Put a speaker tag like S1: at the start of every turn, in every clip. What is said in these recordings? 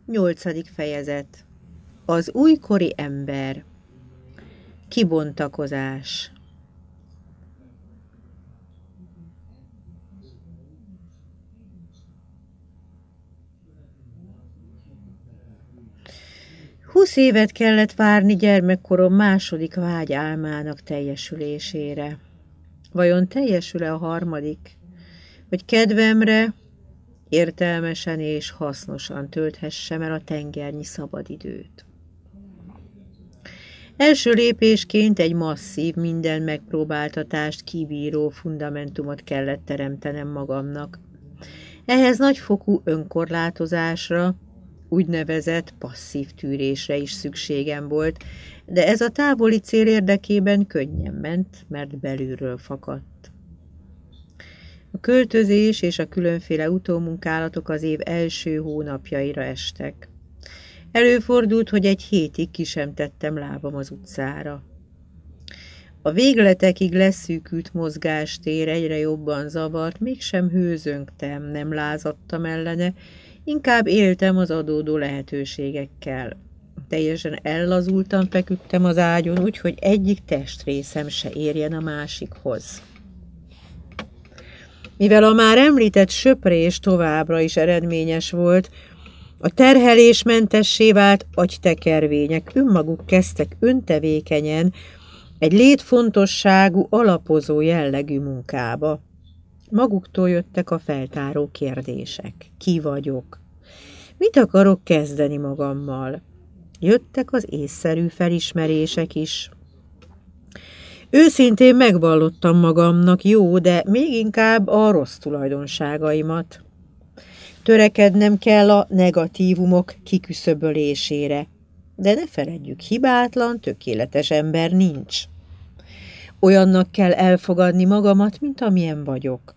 S1: 8. fejezet. Az újkori ember. Kibontakozás. Húsz évet kellett várni gyermekkorom második vágyálmának teljesülésére. Vajon teljesül-e a harmadik? Hogy kedvemre értelmesen és hasznosan tölthessem el a tengernyi szabadidőt. Első lépésként egy masszív, minden megpróbáltatást kibíró fundamentumot kellett teremtenem magamnak. Ehhez nagyfokú önkorlátozásra, úgynevezett passzív tűrésre is szükségem volt, de ez a távoli cél érdekében könnyen ment, mert belülről fakadt. A költözés és a különféle utómunkálatok az év első hónapjaira estek. Előfordult, hogy egy hétig ki sem tettem lábam az utcára. A végletekig leszűkült mozgástér egyre jobban zavart, mégsem hőzöngtem, nem lázadtam ellene, inkább éltem az adódó lehetőségekkel. Teljesen ellazultan feküdtem az ágyon, úgyhogy egyik testrészem se érjen a másikhoz. Mivel a már említett söprés továbbra is eredményes volt, a terhelésmentessé vált agytekervények önmaguk kezdtek öntevékenyen egy létfontosságú, alapozó jellegű munkába. Maguktól jöttek a feltáró kérdések. Ki vagyok? Mit akarok kezdeni magammal? Jöttek az észszerű felismerések is. Őszintén megvallottam magamnak jó, de még inkább a rossz tulajdonságaimat. Törekednem kell a negatívumok kiküszöbölésére, de ne feledjük, hibátlan, tökéletes ember nincs. Olyannak kell elfogadni magamat, mint amilyen vagyok.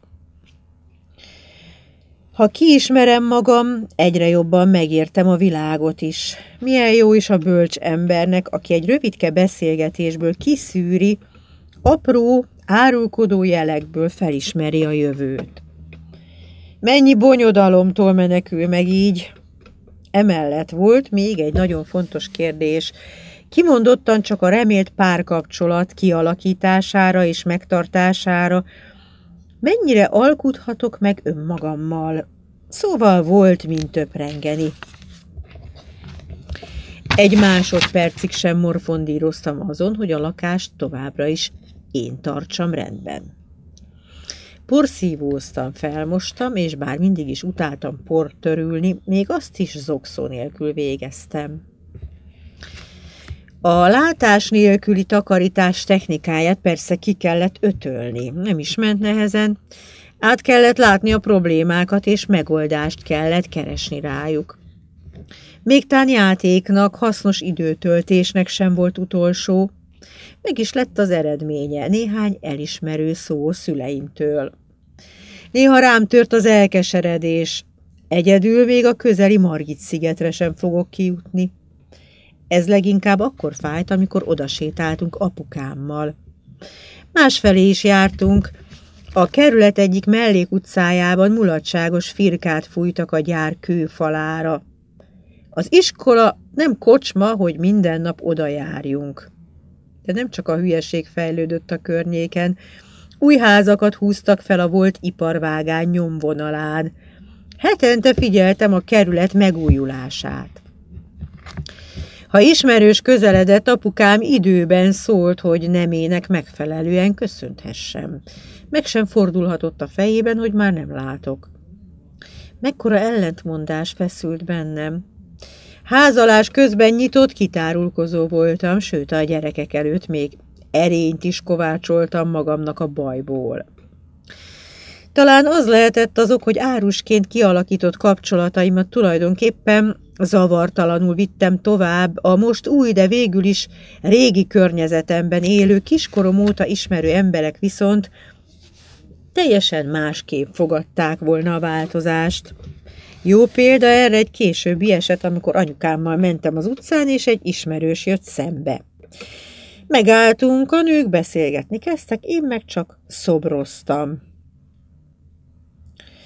S1: Ha kiismerem magam, egyre jobban megértem a világot is. Milyen jó is a bölcs embernek, aki egy rövidke beszélgetésből kiszűri, apró, árulkodó jelekből felismeri a jövőt. Mennyi bonyodalomtól menekül meg így? Emellett volt még egy nagyon fontos kérdés. Kimondottan csak a remélt párkapcsolat kialakítására és megtartására mennyire alkudhatok meg önmagammal. Szóval volt, mint töprengeni. Egy másodpercig sem morfondíroztam azon, hogy a lakást továbbra is én tartsam rendben. Porszívóztam, felmostam, és bár mindig is utáltam port törülni, még azt is zokszó nélkül végeztem. A látás nélküli takarítás technikáját persze ki kellett ötölni, nem is ment nehezen. Át kellett látni a problémákat, és megoldást kellett keresni rájuk. Még tán játéknak, hasznos időtöltésnek sem volt utolsó. Meg is lett az eredménye, néhány elismerő szó szüleimtől. Néha rám tört az elkeseredés. Egyedül még a közeli Margit-szigetre sem fogok kijutni. Ez leginkább akkor fájt, amikor odasétáltunk apukámmal. Másfelé is jártunk. A kerület egyik mellékutcájában mulatságos firkát fújtak a gyár kőfalára. Az iskola nem kocsma, hogy minden nap oda járjunk. De nem csak a hülyeség fejlődött a környéken, új házakat húztak fel a volt iparvágány nyomvonalán. Hetente figyeltem a kerület megújulását. Ha ismerős közeledett, apukám időben szólt, hogy nemének megfelelően köszönthessem. Meg sem fordulhatott a fejében, hogy már nem látok. Mekkora ellentmondás feszült bennem. Házalás közben nyitott, kitárulkozó voltam, sőt a gyerekek előtt még erényt is kovácsoltam magamnak a bajból. Talán az lehetett az ok, hogy árusként kialakított kapcsolataimat tulajdonképpen zavartalanul vittem tovább, a most új, de végül is régi környezetemben élő, kiskorom óta ismerő emberek viszont teljesen másképp fogadták volna a változást. Jó példa erre egy későbbi eset, amikor anyukámmal mentem az utcán, és egy ismerős jött szembe. Megálltunk, a nők beszélgetni kezdtek, én meg csak szobroztam.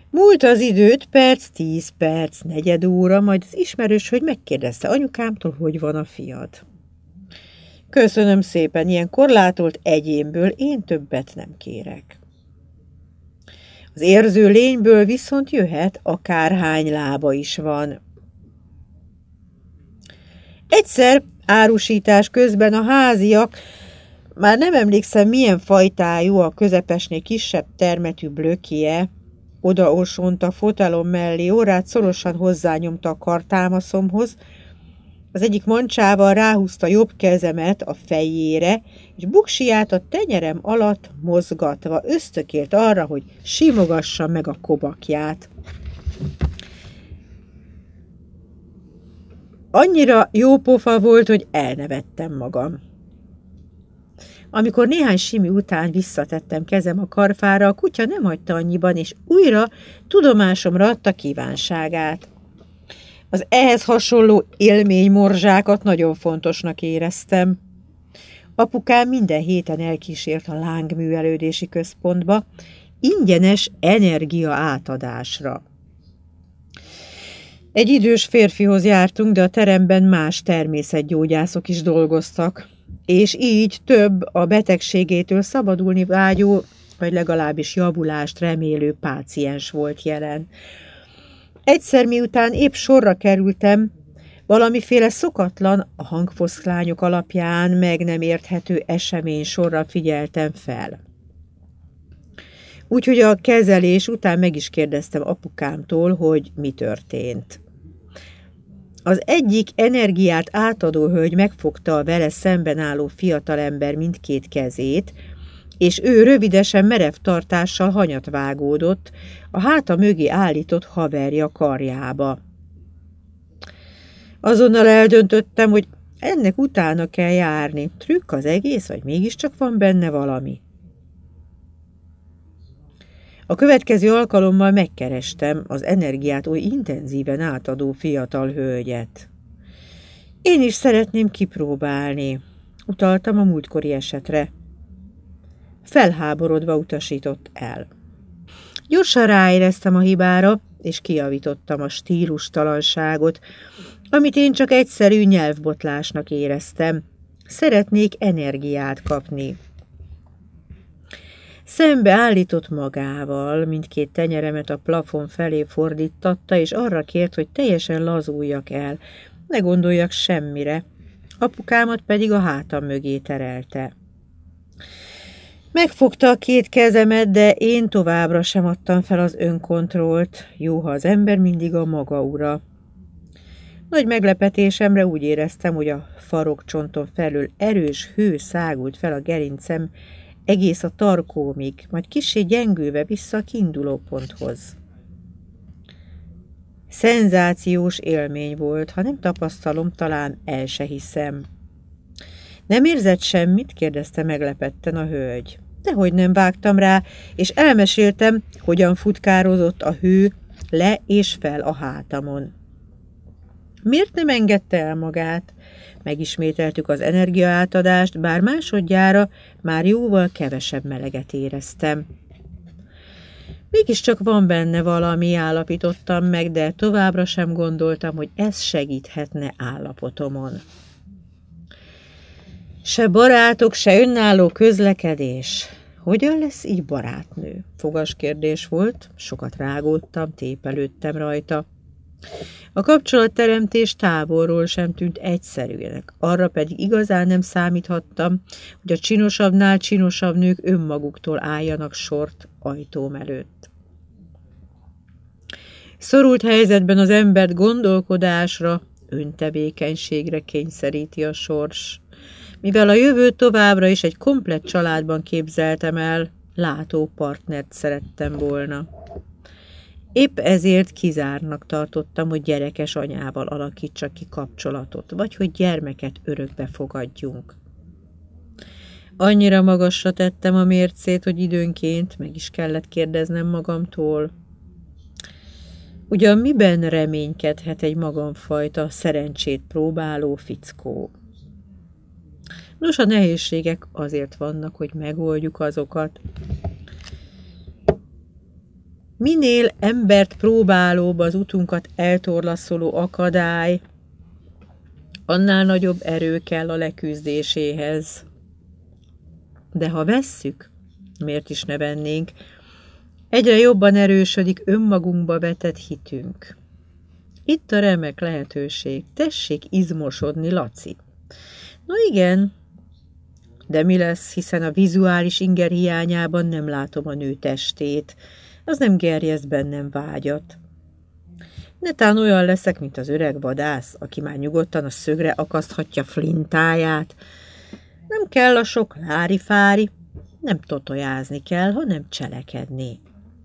S1: Múlt az idő 5 perc, 10 perc, negyed óra, majd az ismerős, hogy megkérdezte anyukámtól, hogy van a fiad. Köszönöm szépen, ilyen korlátolt egyénből én többet nem kérek. Az érző lényből viszont jöhet, akárhány lába is van. Egyszer árusítás közben a háziak, már nem emlékszem milyen fajtájú, a közepesnél kisebb termetű blökije, odaosont a fotelom mellé, órát szorosan hozzányomta a kartámaszomhoz, az egyik mancsával ráhúzta jobb kezemet a fejére, és buksiját a tenyerem alatt mozgatva ösztökélt arra, hogy simogassa meg a kobakját. Annyira jó pofa volt, hogy elnevettem magam. Amikor néhány simi után visszatettem kezem a karfára, a kutya nem hagyta annyiban, és újra tudomásomra adta kívánságát. Az ehhez hasonló élménymorzsákat nagyon fontosnak éreztem. Apukám minden héten elkísért a lángművelődési központba, ingyenes energia átadásra. Egy idős férfihoz jártunk, de a teremben más természetgyógyászok is dolgoztak, és így több a betegségétől szabadulni vágyó, vagy legalábbis javulást remélő páciens volt jelen. Egyszer miután épp sorra kerültem, valamiféle szokatlan, a hangfoszlányok alapján meg nem érthető esemény sorra figyeltem fel. Úgyhogy a kezelés után meg is kérdeztem apukámtól, hogy mi történt. Az egyik energiát átadó hölgy megfogta a vele szemben álló fiatalember mindkét kezét, és ő rövidesen merev tartással hanyat vágódott a háta mögé állított haverja karjába. Azonnal eldöntöttem, hogy ennek utána kell járni. Trükk az egész, vagy mégiscsak van benne valami? A következő alkalommal megkerestem az energiát oly intenzíven átadó fiatal hölgyet. Én is szeretném kipróbálni, utaltam a múltkori esetre. Felháborodva utasított el. Gyorsan ráéreztem a hibára, és kijavítottam a stílustalanságot, amit én csak egyszerű nyelvbotlásnak éreztem. Szeretnék energiát kapni. Szembe állított magával, mindkét tenyeremet a plafon felé fordítatta, és arra kért, hogy teljesen lazuljak el, ne gondoljak semmire, apukámat pedig a hátam mögé terelte. Megfogta a két kezemet, de én továbbra sem adtam fel az önkontrollt, jó, ha az ember mindig a maga ura. Nagy meglepetésemre úgy éreztem, hogy a farokcsonton felül erős hő szágult fel a gerincem, egész a tarkómig, majd kissé gyengülve vissza a kiindulóponthoz. Szenzációs élmény volt, ha nem tapasztalom, talán el se hiszem. Nem érzett semmit? Kérdezte meglepetten a hölgy. Dehogy nem, vágtam rá, és elmeséltem, hogyan futkározott a hő le és fel a hátamon. Miért nem engedte el magát? Megismételtük az energiaátadást, bár másodjára már jóval kevesebb meleget éreztem. Mégiscsak van benne valami, állapítottam meg, de továbbra sem gondoltam, hogy ez segíthetne állapotomon. Se barátok, se önálló közlekedés. Hogyan lesz így barátnő? Fogas kérdés volt, sokat rágódtam, tépelődtem rajta. A kapcsolatteremtés távolról sem tűnt egyszerűnek, arra pedig igazán nem számíthattam, hogy a csinosabbnál csinosabb nők önmaguktól álljanak sort ajtóm előtt. Szorult helyzetben az embert gondolkodásra, öntevékenységre kényszeríti a sors. Mivel a jövőt továbbra is egy komplett családban képzeltem el, látó partnert szerettem volna. Épp ezért kizártnak tartottam, hogy gyerekes anyával alakítsak ki kapcsolatot, vagy hogy gyermeket örökbe fogadjunk. Annyira magasra tettem a mércét, hogy időnként meg is kellett kérdeznem magamtól. Ugyan miben reménykedhet egy magamfajta szerencsét próbáló fickó? Nos, a nehézségek azért vannak, hogy megoldjuk azokat. Minél embert próbálóbb az utunkat eltorlaszoló akadály, annál nagyobb erő kell a leküzdéséhez. De ha vesszük, miért is ne vennénk, egyre jobban erősödik önmagunkba vetett hitünk. Itt a remek lehetőség, tessék izmosodni, Laci. No igen, de mi lesz, hiszen a vizuális inger hiányában nem látom a nő testét, az nem gerjeszt bennem vágyat. Netán olyan leszek, mint az öreg vadász, aki már nyugodtan a szögre akaszthatja flintáját. Nem kell a sok lári-fári, nem totojázni kell, hanem cselekedni.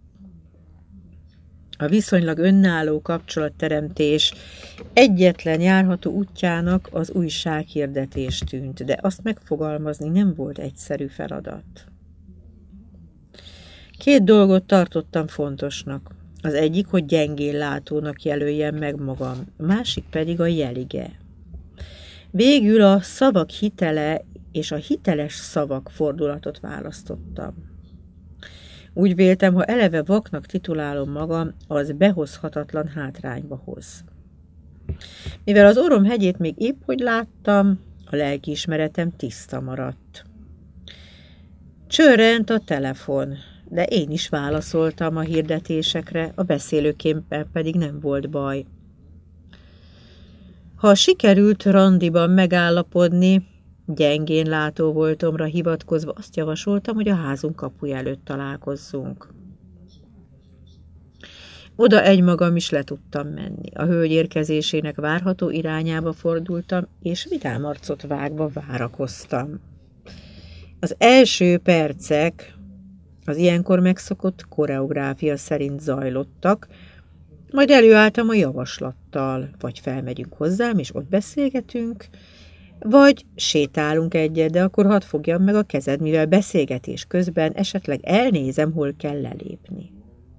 S1: A viszonylag önálló kapcsolatteremtés egyetlen járható útjának az újsághirdetés tűnt, de azt megfogalmazni nem volt egyszerű feladat. 2 dolgot tartottam fontosnak. Az egyik, hogy gyengén látónak jelöljem meg magam, a másik pedig a jelige. Végül a szavak hitele és a hiteles szavak fordulatot választottam. Úgy véltem, ha eleve vaknak titulálom magam, az behozhatatlan hátrányba hoz. Mivel az orrom hegyét még épp hogy láttam, a lelkiismeretem tiszta maradt. Csörrent a telefon, de én is válaszoltam a hirdetésekre, a beszélőképpen pedig nem volt baj. Ha sikerült randiban megállapodni, gyengén látó voltomra hivatkozva azt javasoltam, hogy a házunk kapuja előtt találkozzunk. Oda egymagam is le tudtam menni. A hölgy érkezésének várható irányába fordultam, és vidám arcot vágva várakoztam. Az első percek az ilyenkor megszokott koreográfia szerint zajlottak, majd előálltam a javaslattal, vagy felmegyünk hozzám, és ott beszélgetünk, vagy sétálunk egyet, de akkor hadd fogjam meg a kezed, mivel beszélgetés közben esetleg elnézem, hol kell lelépni.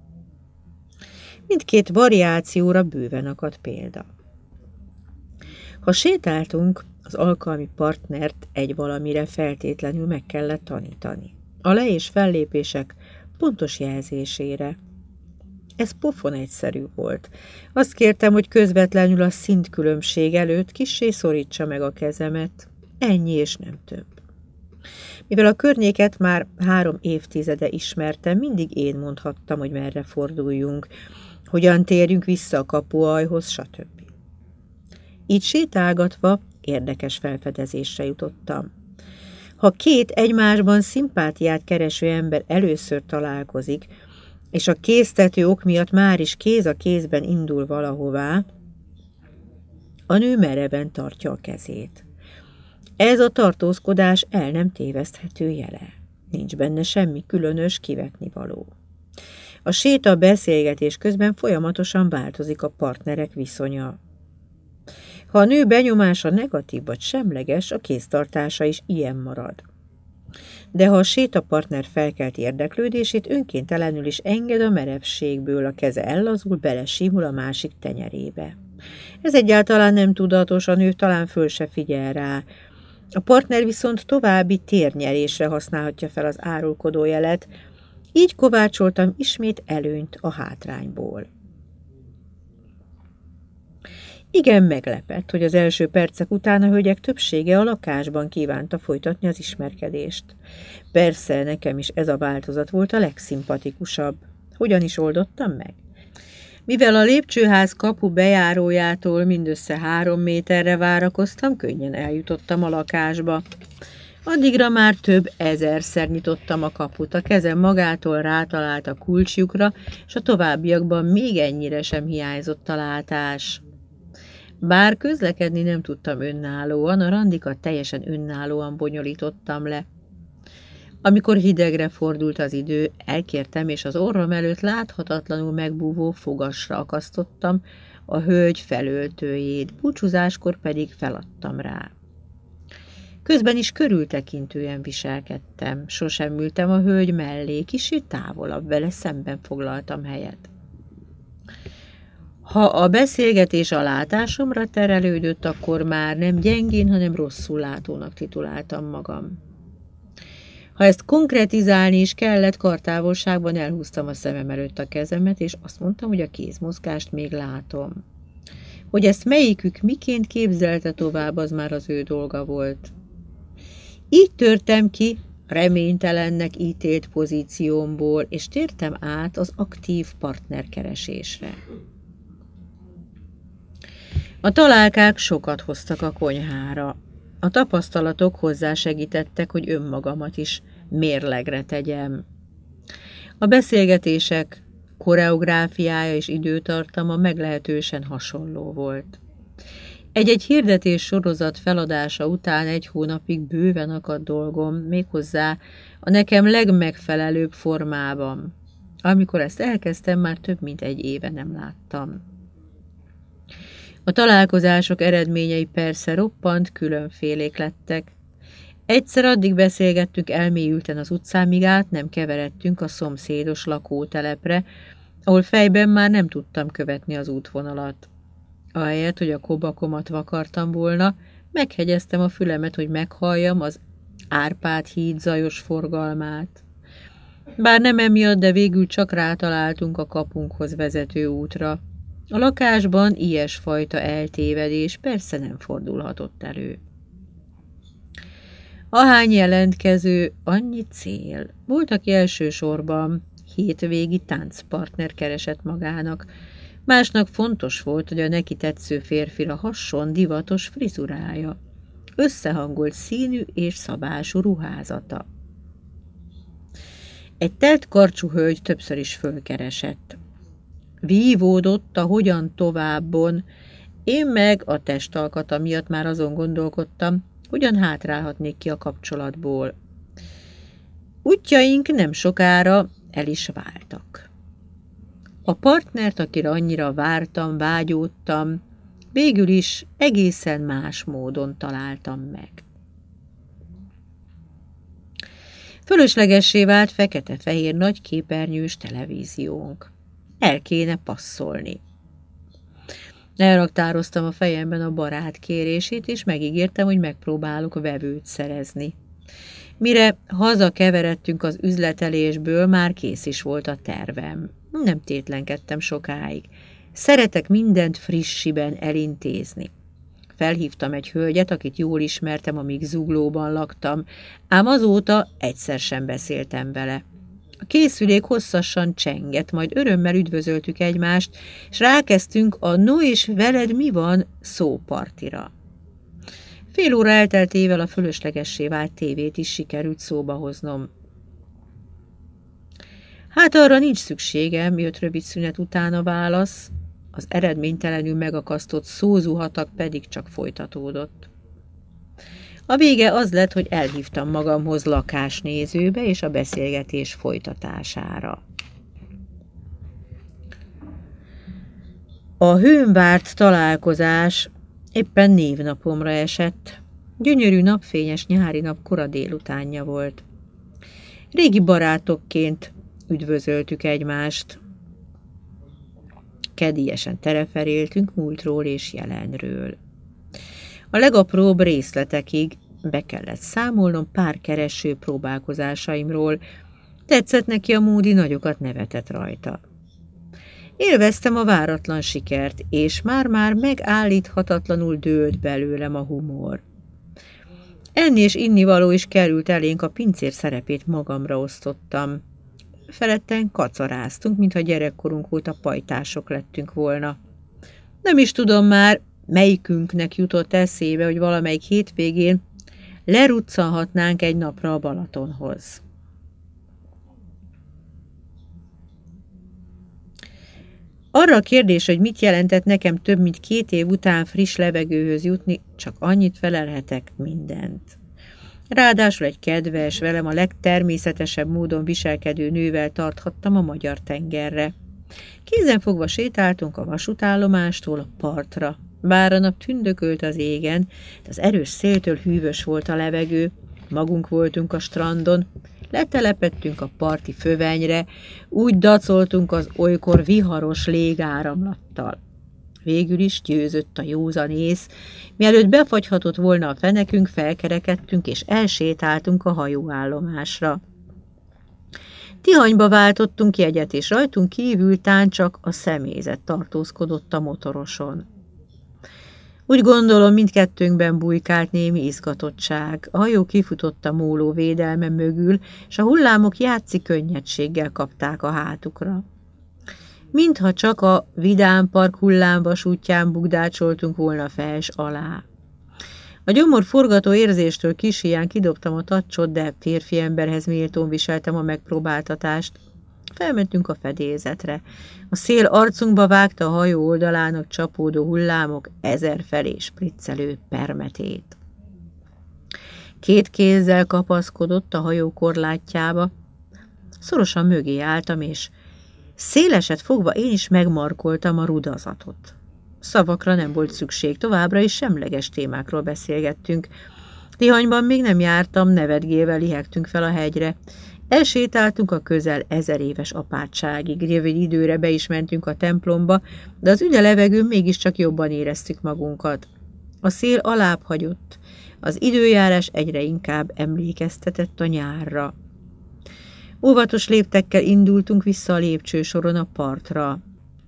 S1: Mindkét variációra bőven akadt példa. Ha sétáltunk, az alkalmi partnert egy valamire feltétlenül meg kellett tanítani. A le- és fellépések pontos jelzésére. Ez pofon egyszerű volt. Azt kértem, hogy közvetlenül a szintkülönbség előtt kissé szorítsa meg a kezemet. Ennyi és nem több. Mivel a környéket már 3 évtizede ismertem, mindig én mondhattam, hogy merre forduljunk, hogyan térjünk vissza a kapuajhoz, stb. Így sétálgatva érdekes felfedezésre jutottam. Ha 2 egymásban szimpátiát kereső ember először találkozik, és a kéztető ok miatt már is kéz a kézben indul valahová, a nő mereven tartja a kezét. Ez a tartózkodás el nem téveszthető jele. Nincs benne semmi különös kivetnivaló. A séta beszélgetés közben folyamatosan változik a partnerek viszonya. Ha a nő benyomása negatív vagy semleges, a kéztartása is ilyen marad. De ha a sétapartner felkelt érdeklődését, önkéntelenül is enged a merevségből, a keze ellazul, belesimul a másik tenyerébe. Ez egyáltalán nem tudatos, a nő talán föl se figyel rá. A partner viszont további térnyerésre használhatja fel az árulkodó jelet, így kovácsoltam ismét előnyt a hátrányból. Igen meglepett, hogy az első percek után a hölgyek többsége a lakásban kívánta folytatni az ismerkedést. Persze, nekem is ez a változat volt a legszimpatikusabb. Hogyan is oldottam meg? Mivel a lépcsőház kapu bejárójától mindössze 3 méterre várakoztam, könnyen eljutottam a lakásba. Addigra már több ezerszer nyitottam a kaput, a kezem magától rátalált a kulcsjukra, és a továbbiakban még ennyire sem hiányzott a látás. Bár közlekedni nem tudtam önállóan, a randikat teljesen önállóan bonyolítottam le. Amikor hidegre fordult az idő, elkértem, és az orrom előtt láthatatlanul megbúvó fogasra akasztottam a hölgy felöltőjét, búcsúzáskor pedig feladtam rá. Közben is körültekintően viselkedtem, sosem ültem a hölgy mellé, kicsit távolabb vele szemben foglaltam helyet. Ha a beszélgetés a látásomra terelődött, akkor már nem gyengén, hanem rosszul látónak tituláltam magam. Ha ezt konkretizálni is kellett, kartávolságban elhúztam a szemem előtt a kezemet, és azt mondtam, hogy a kézmozgást még látom. Hogy ezt melyikük miként képzelte tovább, az már az ő dolga volt. Így törtem ki reménytelennek ítélt pozíciómból, és tértem át az aktív partnerkeresésre. A találkák sokat hoztak a konyhára. A tapasztalatok hozzásegítettek, hogy önmagamat is mérlegre tegyem. A beszélgetések koreográfiája és időtartama meglehetősen hasonló volt. Egy-egy hirdetés sorozat feladása után 1 hónapig bőven akadt dolgom, méghozzá a nekem legmegfelelőbb formában. Amikor ezt elkezdtem, már több mint 1 éve nem láttam. A találkozások eredményei persze roppant különfélék lettek. Egyszer addig beszélgettünk elmélyülten az utcán, míg át nem keveredtünk a szomszédos lakótelepre, ahol fejben már nem tudtam követni az útvonalat. Ahelyett, hogy a kobakomat vakartam volna, meghegyeztem a fülemet, hogy meghalljam az Árpád híd zajos forgalmát. Bár nem emiatt, de végül csak rátaláltunk a kapunkhoz vezető útra. A lakásban ilyesfajta eltévedés persze nem fordulhatott elő. Ahány jelentkező, annyi cél. Volt, aki elsősorban hétvégi táncpartner keresett magának. Másnak fontos volt, hogy a neki tetsző férfira hasson divatos frizurája, összehangolt színű és szabású ruházata. Egy telt karcsú hölgy többször is fölkeresett. Vívódott a hogyan továbbon, én meg a testalkata miatt már azon gondolkodtam, hogyan hátrálhatnék ki a kapcsolatból. Útjaink nem sokára el is váltak. A partnert, akire annyira vártam, vágyódtam, végül is egészen más módon találtam meg. Fölöslegessé vált fekete-fehér nagyképernyős televíziónk. El kéne passzolni. Elraktároztam a fejemben a barát kérését, és megígértem, hogy megpróbálok vevőt szerezni. Mire hazakeveredtünk az üzletelésből, már kész is volt a tervem. Nem tétlenkedtem sokáig. Szeretek mindent frissiben elintézni. Felhívtam egy hölgyet, akit jól ismertem, amíg Zuglóban laktam, ám azóta egyszer sem beszéltem vele. A készülék hosszasan csengett, majd örömmel üdvözöltük egymást, és rákezdtünk a no és veled mi van szópartira. Fél óra elteltével a fölöslegessé vált tévét is sikerült szóba hoznom. Hát arra nincs szükségem, jött rövid szünet után a válasz, az eredménytelenül megakasztott szózuhatak pedig csak folytatódott. A vége az lett, hogy elhívtam magamhoz lakásnézőbe és a beszélgetés folytatására. A hőn várt találkozás éppen névnapomra esett. Gyönyörű napfényes nyári nap kora délutánja volt. Régi barátokként üdvözöltük egymást. Kedélyesen tereferéltünk múltról és jelenről. A legapróbb részletekig be kellett számolnom pár kereső próbálkozásaimról. Tetszett neki a módi, nagyokat nevetett rajta. Élveztem a váratlan sikert, és már-már megállíthatatlanul dőlt belőlem a humor. Enni és innivaló is került elénk, a pincér szerepét magamra osztottam. Feletten kacaráztunk, mintha gyerekkorunk óta pajtások lettünk volna. Nem is tudom már, melyikünknek jutott eszébe, hogy valamelyik hétvégén leruccanhatnánk egy napra a Balatonhoz. Arra a kérdés, hogy mit jelentett nekem több mint 2 év után friss levegőhöz jutni, csak annyit felelhetek: mindent. Ráadásul egy kedves, velem a legtermészetesebb módon viselkedő nővel tarthattam a Magyar tengerre. Kézenfogva sétáltunk a vasútállomástól a partra. Bár a nap tündökölt az égen, de az erős széltől hűvös volt a levegő, magunk voltunk a strandon, letelepettünk a parti fövenyre, úgy dacoltunk az olykor viharos légáramlattal. Végül is győzött a józanész. Mielőtt befagyhatott volna a fenekünk, felkerekedtünk és elsétáltunk a hajóállomásra. Tihanyba váltottunk jegyet, és rajtunk kívül tán csak a személyzet tartózkodott a motoroson. Úgy gondolom, mindkettőnkben bujkált némi izgatottság. A hajó kifutott a móló védelme mögül, és a hullámok játszi könnyedséggel kapták a hátukra. Mintha csak a Vidám Park hullámvasútján bugdácsoltunk volna fels alá. A gyomor forgató érzéstől kis híján kidobtam a tacsot, de férfi emberhez méltón viseltem a megpróbáltatást. Felmentünk a fedélzetre. A szél arcunkba vágta a hajó oldalának csapódó hullámok ezerfelé spriccelő permetét. 2 kézzel kapaszkodott a hajó korlátjába. Szorosan mögé álltam, és széleset fogva én is megmarkoltam a rudazatot. Szavakra nem volt szükség, továbbra is semleges témákról beszélgettünk. Tihanyban még nem jártam, nevetgélve lihegtünk fel a hegyre. Elsétáltunk a közel 1000 éves apátságig, rövid időre be is mentünk a templomba, de az üde levegőn mégiscsak jobban éreztük magunkat. A szél alább hagyott, az időjárás egyre inkább emlékeztetett a nyárra. Óvatos léptekkel indultunk vissza a lépcsősoron a partra.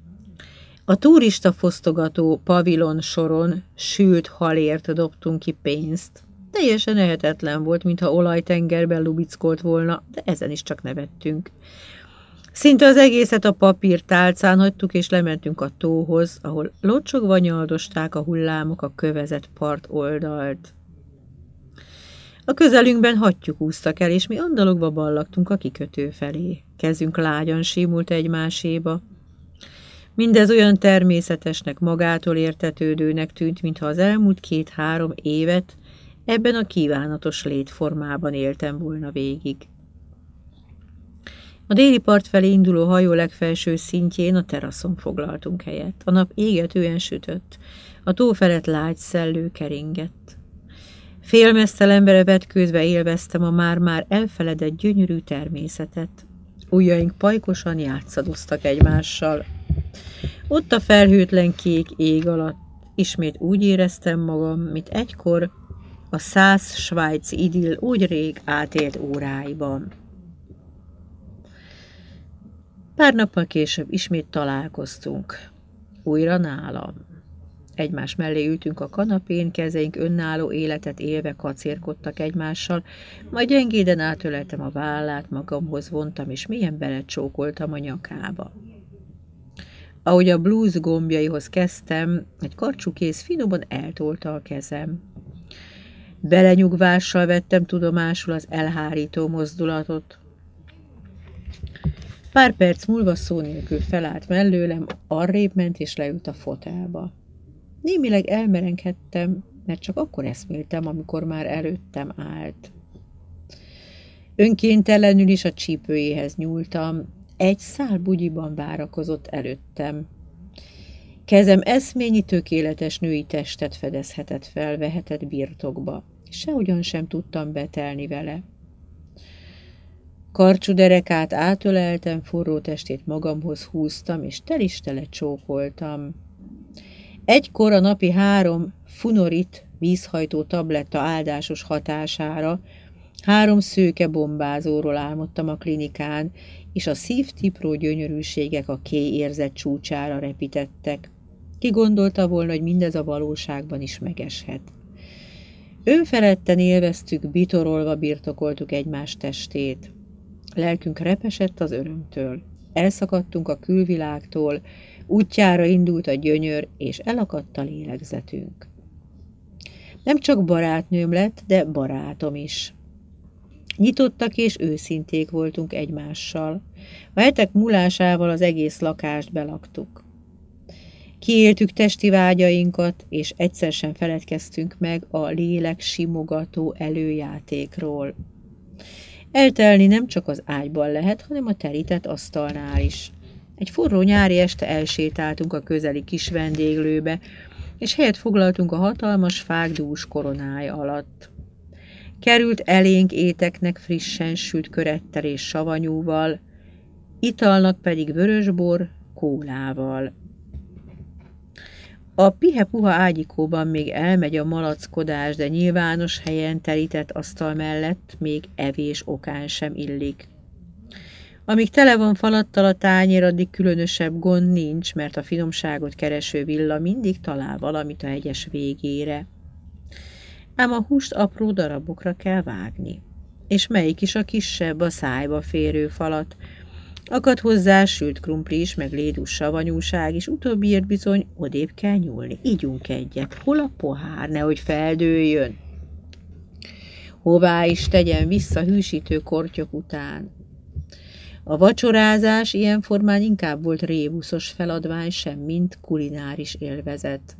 S1: A turista fosztogató pavilon soron sült halért dobtunk ki pénzt. Teljesen ehetetlen volt, mintha olajtengerben lubickolt volna, de ezen is csak nevettünk. Szinte az egészet a papírtálcán hagytuk, és lementünk a tóhoz, ahol locsogva nyaldosták a hullámok a kövezett part oldalt. A közelünkben hattyúk úsztak el, és mi andalogva ballagtunk a kikötő felé. Kezünk lágyan símult egymáséba. Mindez olyan természetesnek, magától értetődőnek tűnt, mintha az elmúlt 2-3 évet ebben a kívánatos létformában éltem volna végig. A déli part felé induló hajó legfelső szintjén a teraszon foglaltunk helyet. A nap égetően sütött, a tó felett lágy szellő keringett. Félmeztelenre vetkőzve élveztem a már-már elfeledett gyönyörű természetet. Ujjaink pajkosan játszadoztak egymással. Ott a felhőtlen kék ég alatt ismét úgy éreztem magam, mint egykor a 100 svájci idill úgy rég átélt óráiban. Pár nappal később ismét találkoztunk. Újra nálam. Egymás mellé ültünk a kanapén, kezeink önálló életet élve kacérkodtak egymással, majd gyengéden átöleltem a vállát, magamhoz vontam, és mélyen belecsókoltam a nyakába. Ahogy a blúz gombjaihoz kezdtem, egy karcsú kéz finoman eltolta a kezem. Belenyugvással vettem tudomásul az elhárító mozdulatot. Pár perc múlva szó nélkül felállt mellőlem, arrébb ment és leült a fotelba. Némileg elmerengedtem, mert csak akkor eszméltem, amikor már előttem állt. Önkéntelenül is a csípőjéhez nyúltam, egy szál bugyiban várakozott előttem. Kezem eszményi tökéletes női testet fedezhetett fel, vehetett birtokba, és sehogyan sem tudtam betelni vele. Karcsú derekát átöleltem, forró testét magamhoz húztam, és tel is tele csókoltam. Egykor a napi 3 funorit vízhajtó tabletta áldásos hatására 3 szőke bombázóról álmodtam a klinikán, és a szívtipró gyönyörűségek a kéj érzet csúcsára repítettek. Ki gondolta volna, hogy mindez a valóságban is megeshet. Önfeledten élveztük, bitorolva birtokoltuk egymás testét. Lelkünk repesett az örömtől. Elszakadtunk a külvilágtól, útjára indult a gyönyör, és elakadt a lélegzetünk. Nem csak barátnőm lett, de barátom is. Nyitottak és őszinték voltunk egymással. A hetek múlásával az egész lakást belaktuk. Kiéltük testi vágyainkat, és egyszer sem feledkeztünk meg a lélek simogató előjátékról. Eltelni nem csak az ágyban lehet, hanem a terített asztalnál is. Egy forró nyári este elsétáltunk a közeli kis vendéglőbe, és helyet foglaltunk a hatalmas fák dús koronája alatt. Került elénk éteknek frissen sült körettel és savanyúval, italnak pedig vörösbor kólával. A pihe-puha ágyikóban még elmegy a malackodás, de nyilvános helyen telített asztal mellett még evés okán sem illik. Amíg tele van falattal a tányér, addig különösebb gond nincs, mert a finomságot kereső villa mindig talál valamit a hegyes végére. Ám a húst apró darabokra kell vágni. És melyik is a kisebb, a szájba férő falat. Akad hozzá sült krumpli is, meg lédús savanyúság is, utóbbiért bizony odébb kell nyúlni. Ígyunk egyet. Hol a pohár, nehogy feldőljön? Hová is tegyen vissza hűsítő kortyok után? A vacsorázás ilyen formán inkább volt rébuszos feladvány, semmint kulináris élvezet.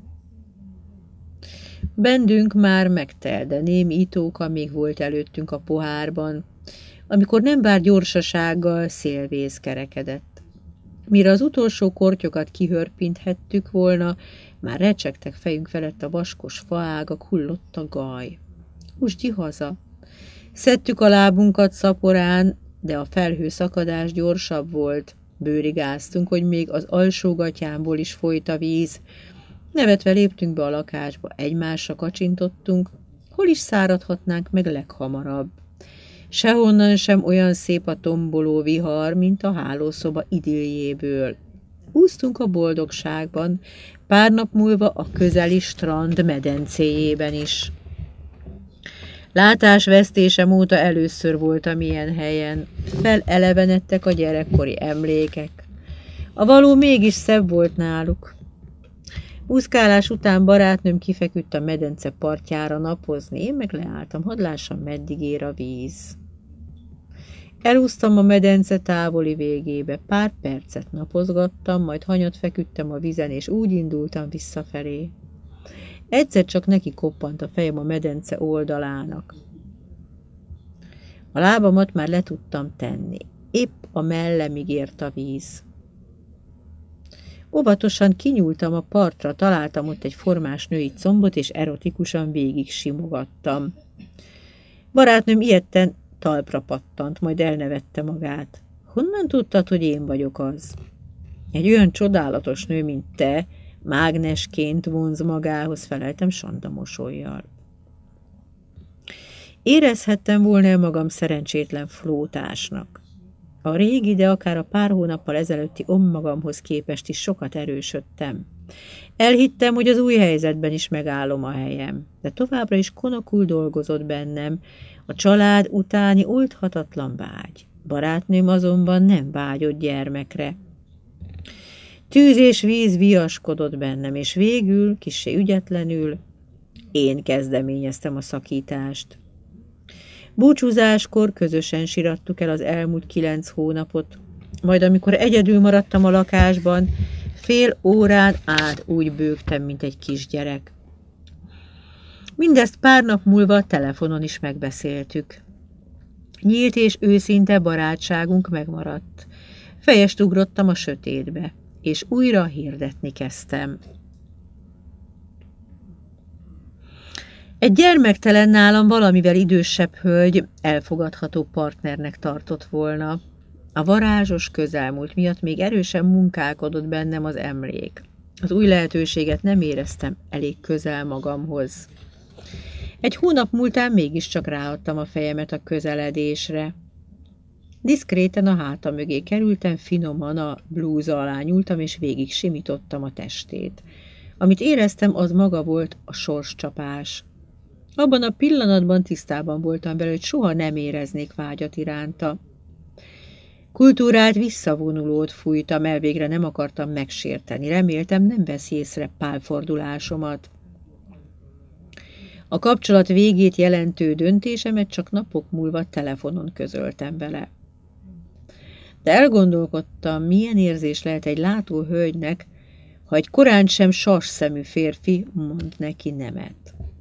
S1: Bendünk már megtelt, de némi itóka még volt előttünk a pohárban, amikor nem bár gyorsasággal szélvész kerekedett. Mire az utolsó kortyokat kihörpinthettük volna, már recsegtek fejünk felett a vaskos faágak, hullott a gaj. Húsgyi haza! Szedtük a lábunkat szaporán, de a felhőszakadás gyorsabb volt. Bőrigáztunk, hogy még az alsógatyámból is folyt a víz. Nevetve léptünk be a lakásba, egymásra kacsintottunk, hol is száradhatnánk meg leghamarabb. Sehonnan sem olyan szép a tomboló vihar, mint a hálószoba idilljéből. Úsztunk a boldogságban, pár nap múlva a közeli strand medencéjében is. Látásvesztésem óta először voltam ilyen helyen. Felelevenedtek a gyerekkori emlékek. A való mégis szebb volt náluk. Úszkálás után barátnőm kifeküdt a medence partjára napozni, én meg leálltam, hadd lássam, meddig ér a víz. Elúsztam a medence távoli végébe, pár percet napozgattam, majd hanyat feküdtem a vízen, és úgy indultam visszafelé. Egyszer csak neki koppant a fejem a medence oldalának. A lábamat már le tudtam tenni, épp a mellemig ért a víz. Óvatosan kinyúltam a partra, találtam ott egy formás női combot, és erotikusan végig simogattam. Barátnőm ijedten talpra pattant, majd elnevette magát. Honnan tudtad, hogy én vagyok az? Egy olyan csodálatos nő, mint te, mágnesként vonz magához, feleltem Sanda mosollyal. Érezhettem volna magam szerencsétlen flótásnak. A régi, de akár a pár hónappal ezelőtti önmagamhoz képest is sokat erősödtem. Elhittem, hogy az új helyzetben is megállom a helyem, de továbbra is konokul dolgozott bennem a család utáni oldhatatlan vágy. Barátnőm azonban nem vágyott gyermekre. Tűz és víz viaskodott bennem, és végül, kissé ügyetlenül, én kezdeményeztem a szakítást. Búcsúzáskor közösen sirattuk el az elmúlt 9 hónapot, majd amikor egyedül maradtam a lakásban, fél órán át úgy bőgtem, mint egy kisgyerek. Mindezt pár nap múlva telefonon is megbeszéltük. Nyílt és őszinte barátságunk megmaradt. Fejest ugrottam a sötétbe, és újra hirdetni kezdtem. Egy gyermektelen, nálam valamivel idősebb hölgy elfogadható partnernek tartott volna. A varázsos közelmúlt miatt még erősen munkálkodott bennem az emlék. Az új lehetőséget nem éreztem elég közel magamhoz. Egy hónap múltán mégiscsak ráadtam a fejemet a közeledésre. Diszkréten a háta mögé kerültem, finoman a blúza alá nyúltam, és végig simítottam a testét. Amit éreztem, az maga volt a sorscsapás. Abban a pillanatban tisztában voltam vele, hogy soha nem éreznék vágyat iránta. Kultúrált visszavonulót fújtam, elvégre nem akartam megsérteni. Reméltem, nem veszi észre pálfordulásomat. A kapcsolat végét jelentő döntésemet csak napok múlva telefonon közöltem vele. De elgondolkodtam, milyen érzés lehet egy látó hölgynek, ha egy korán sem sasszemű férfi mond neki nemet.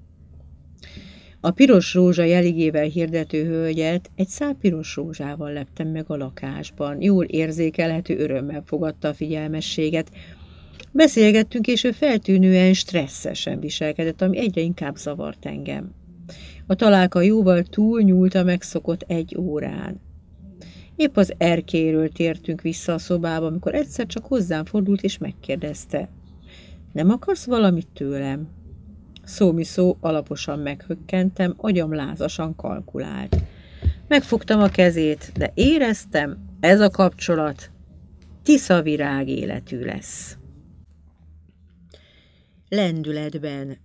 S1: A piros rózsa jeligével hirdető hölgyet egy szál piros rózsával leptem meg a lakásban. Jól érzékelhető örömmel fogadta a figyelmességet. Beszélgettünk, és ő feltűnően stresszesen viselkedett, ami egyre inkább zavart engem. A találka jóval túlnyúlt a megszokott 1 órán. Épp az erkélyről tértünk vissza a szobába, amikor egyszer csak hozzám fordult és megkérdezte. Nem akarsz valamit tőlem? Szó alaposan meghökkentem, agyam lázasan kalkulált. Megfogtam a kezét, de éreztem, ez a kapcsolat tiszavirág életű lesz. Lendületben.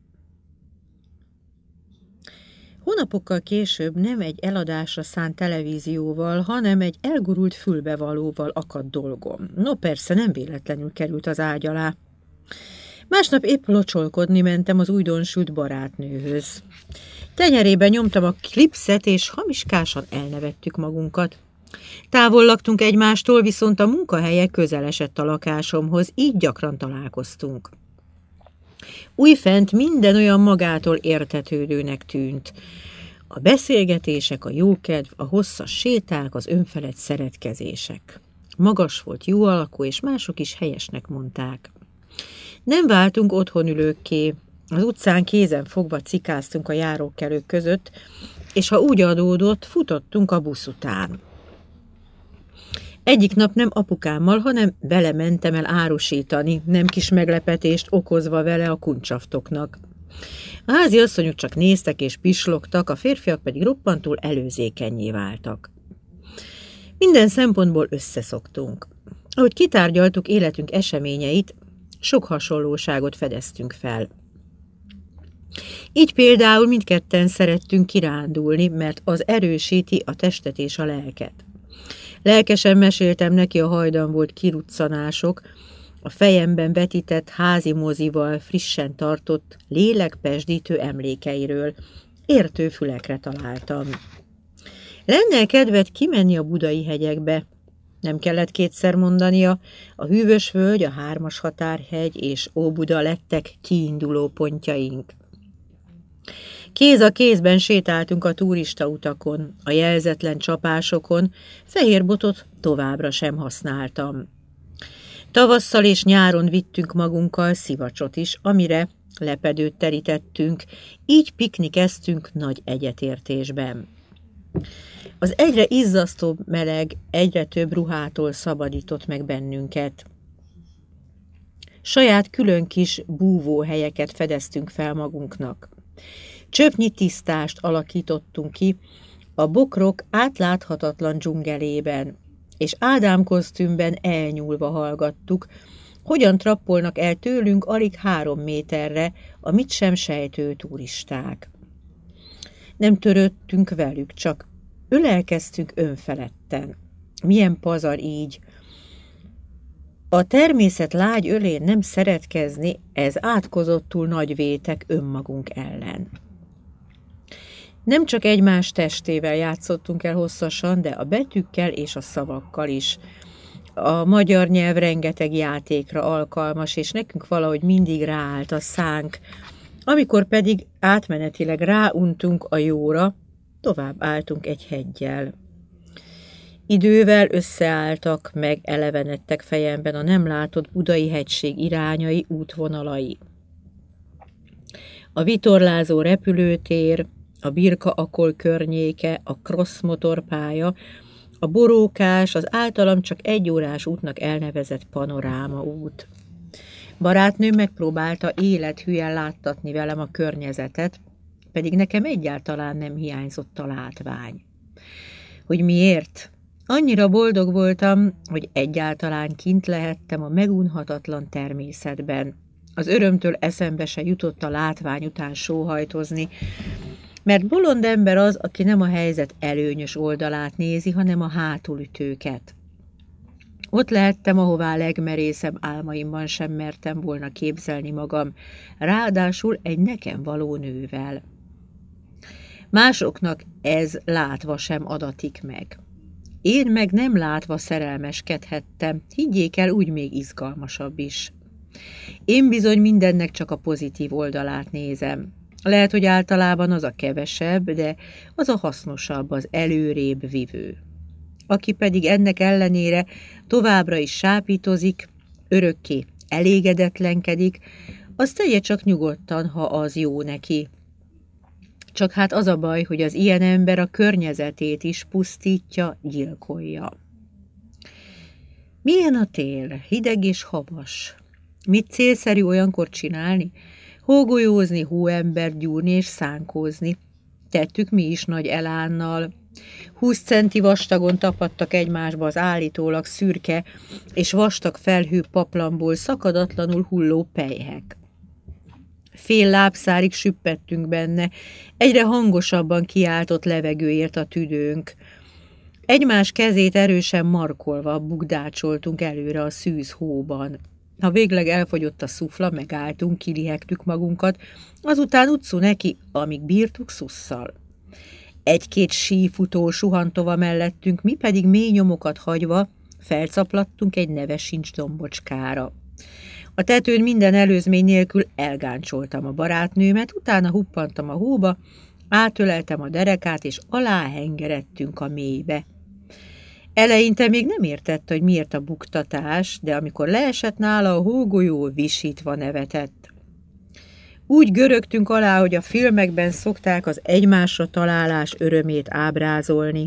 S1: Hónapokkal később nem egy eladásra szánt televízióval, hanem egy elgurult fülbevalóval akadt dolgom. No persze, nem véletlenül került az ágy alá. Másnap épp locsolkodni mentem az újdonsült barátnőhöz. Tenyerében nyomtam a klipszet, és hamiskásan elnevettük magunkat. Távol laktunk egymástól, viszont a munkahelye közel esett a lakásomhoz, így gyakran találkoztunk. Újfent minden olyan magától értetődőnek tűnt. A beszélgetések, a jókedv, a hosszas séták, az önfelett szeretkezések. Magas volt, jó alakú, és mások is helyesnek mondták. Nem váltunk otthonülőkké, az utcán kézen fogva cikáztunk a járókelők között, és ha úgy adódott, futottunk a busz után. Egyik nap nem apukámmal, hanem vele mentem el árusítani, nem kis meglepetést okozva vele a kuncsaftoknak. A háziasszonyok csak néztek és pislogtak, a férfiak pedig roppantul előzékennyé váltak. Minden szempontból összeszoktunk. Ahogy kitárgyaltuk életünk eseményeit, sok hasonlóságot fedeztünk fel. Így például mindketten szerettünk kirándulni, mert az erősíti a testet és a lelket. Lelkesen meséltem neki a hajdan volt kiruccanások, a fejemben vetített házi mozival frissen tartott, lélekpesdítő emlékeiről. Értő fülekre találtam. Lenne kedved kimenni a budai hegyekbe? Nem kellett kétszer mondania, a Hűvösvölgy, a Hármas határhegy és Óbuda lettek kiinduló pontjaink. Kéz a kézben sétáltunk a turistautakon, a jelzetlen csapásokon, fehér botot továbbra sem használtam. Tavasszal és nyáron vittünk magunkkal szivacsot is, amire lepedőt terítettünk, így piknikeztünk nagy egyetértésben. Az egyre izzasztóbb meleg egyre több ruhától szabadított meg bennünket. Saját külön kis búvóhelyeket fedeztünk fel magunknak. Csöpnyi tisztást alakítottunk ki a bokrok átláthatatlan dzsungelében, és Ádám kosztümben elnyúlva hallgattuk, hogyan trappolnak el tőlünk alig 3 méterre a mit sem sejtő turisták. Nem törődtünk velük, csak ölelkeztünk önfeledten. Milyen pazar így! A természet lágy ölén nem szeretkezni, ez átkozottul nagy vétek önmagunk ellen. Nem csak egymás testével játszottunk el hosszasan, de a betűkkel és a szavakkal is. A magyar nyelv rengeteg játékra alkalmas, és nekünk valahogy mindig ráállt a szánk. Amikor pedig átmenetileg ráuntunk a jóra, tovább álltunk egy heggyel. Idővel összeálltak, meg elevenedtek fejemben a nem látott budai hegység irányai, útvonalai. A vitorlázó repülőtér, a Birka-Akol környéke, a cross motorpálya, a borókás, az általam csak 1 órás útnak elnevezett panoráma út. Barátnőm megpróbálta élethűen láttatni velem a környezetet, pedig nekem egyáltalán nem hiányzott a látvány. Hogy miért? Annyira boldog voltam, hogy egyáltalán kint lehettem a megunhatatlan természetben. Az örömtől eszembe se jutott a látvány után sóhajtozni, mert bolond ember az, aki nem a helyzet előnyös oldalát nézi, hanem a hátulütőket. Ott lehettem, ahová legmerészebb álmaimban sem mertem volna képzelni magam, ráadásul egy nekem való nővel. Másoknak ez látva sem adatik meg. Én meg nem látva szerelmeskedhettem, higgyék el, úgy még izgalmasabb is. Én bizony mindennek csak a pozitív oldalát nézem. Lehet, hogy általában az a kevesebb, de az a hasznosabb, az előrébb vivő. Aki pedig ennek ellenére továbbra is sápítozik, örökké elégedetlenkedik, az tegye csak nyugodtan, ha az jó neki. Csak hát az a baj, hogy az ilyen ember a környezetét is pusztítja, gyilkolja. Milyen a tél, hideg és havas. Mit célszerű olyankor csinálni? Hógolyózni, hóembert gyúrni és szánkózni. Tettük mi is nagy elánnal. 20 centi vastagon tapadtak egymásba az állítólag szürke és vastag felhő paplanból szakadatlanul hulló pelyhek. Fél lábszárig süppettünk benne, egyre hangosabban kiáltott levegőért a tüdőnk. Egymás kezét erősen markolva bugdácsoltunk előre a szűz hóban. Ha végleg elfogyott a szufla, megálltunk, kilihegtük magunkat, azután utcú neki, amíg bírtuk szusszal. Egy-két sífutó suhantova mellettünk, mi pedig mély nyomokat hagyva felcaplattunk egy neves sincs dombocskára. A tetőn minden előzmény nélkül elgáncsoltam a barátnőmet, utána huppantam a hóba, átöleltem a derekát, és aláhengeredtünk a mélybe. Eleinte még nem értette, hogy miért a buktatás, de amikor leesett nála a hógolyó, visítva nevetett. Úgy görögtünk alá, hogy a filmekben szokták az egymásra találás örömét ábrázolni.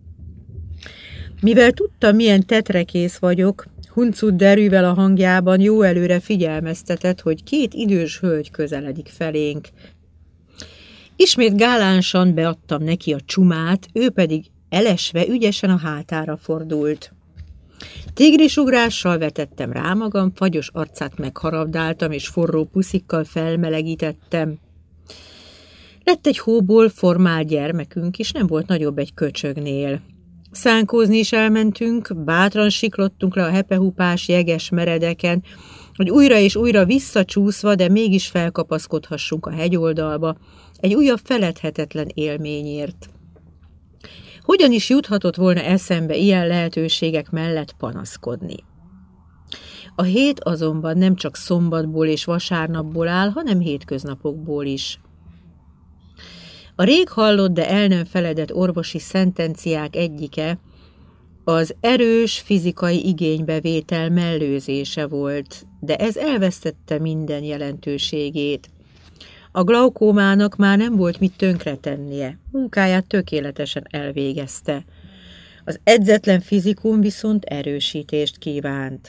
S1: Mivel tudtam, milyen tetrekész vagyok, huncut derűvel a hangjában jó előre figyelmeztetett, hogy 2 idős hölgy közeledik felénk. Ismét gálánsan beadtam neki a csumát, ő pedig elesve ügyesen a hátára fordult. Tigrisugrással vetettem rá magam, fagyos arcát megharabdáltam, és forró puszikkal felmelegítettem. Lett egy hóból formál gyermekünk, és nem volt nagyobb egy köcsögnél. Szánkózni is elmentünk, bátran siklottunk le a hepehupás, jeges meredeken, hogy újra és újra visszacsúszva, de mégis felkapaszkodhassunk a hegyoldalba, egy újabb feledhetetlen élményért. Hogyan is juthatott volna eszembe ilyen lehetőségek mellett panaszkodni? A hét azonban nem csak szombatból és vasárnapból áll, hanem hétköznapokból is. A rég hallott, de el nem feledett orvosi szentenciák egyike az erős fizikai igénybevétel mellőzése volt, de ez elvesztette minden jelentőségét. A glaukómának már nem volt mit tönkretennie, munkáját tökéletesen elvégezte. Az edzetlen fizikum viszont erősítést kívánt.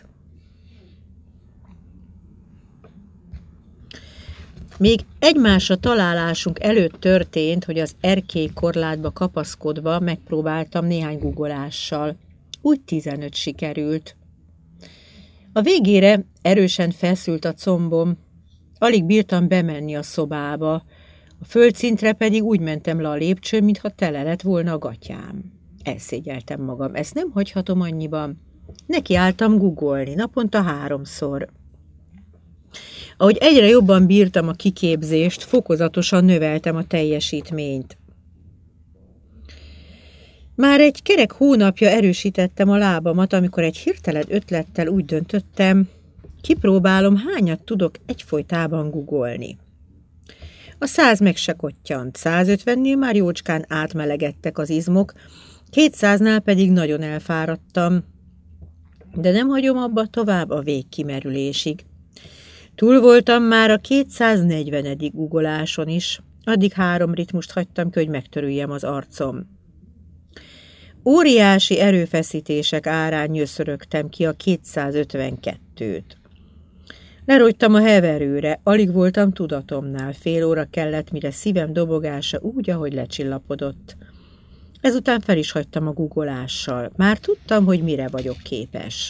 S1: Még egymásra találásunk előtt történt, hogy az erkély korlátba kapaszkodva megpróbáltam néhány guggolással. Úgy 15 sikerült. A végére erősen feszült a combom, alig bírtam bemenni a szobába, a földszintre pedig úgy mentem le a lépcsőn, mintha tele lett volna a gatyám. Elszégyeltem magam, ezt nem hagyhatom annyiban. Nekiálltam guggolni, naponta 3-szor. Ahogy egyre jobban bírtam a kiképzést, fokozatosan növeltem a teljesítményt. Már egy kerek hónapja erősítettem a lábamat, amikor egy hirtelen ötlettel úgy döntöttem, kipróbálom, hányat tudok egyfolytában guggolni. A 100 meg se kottyant, 150-nél már jócskán átmelegedtek az izmok, 200-nál pedig nagyon elfáradtam, de nem hagyom abba tovább a végkimerülésig. Túl voltam már a 240. guggoláson is, addig 3 ritmust hagytam ki, hogy megtörüljem az arcom. Óriási erőfeszítések árán nyöszörögtem ki a 252-t. Lerogytam a heverőre, alig voltam tudatomnál, fél óra kellett, mire szívem dobogása úgy, ahogy lecsillapodott. Ezután fel is hagytam a guggolással. Már tudtam, hogy mire vagyok képes.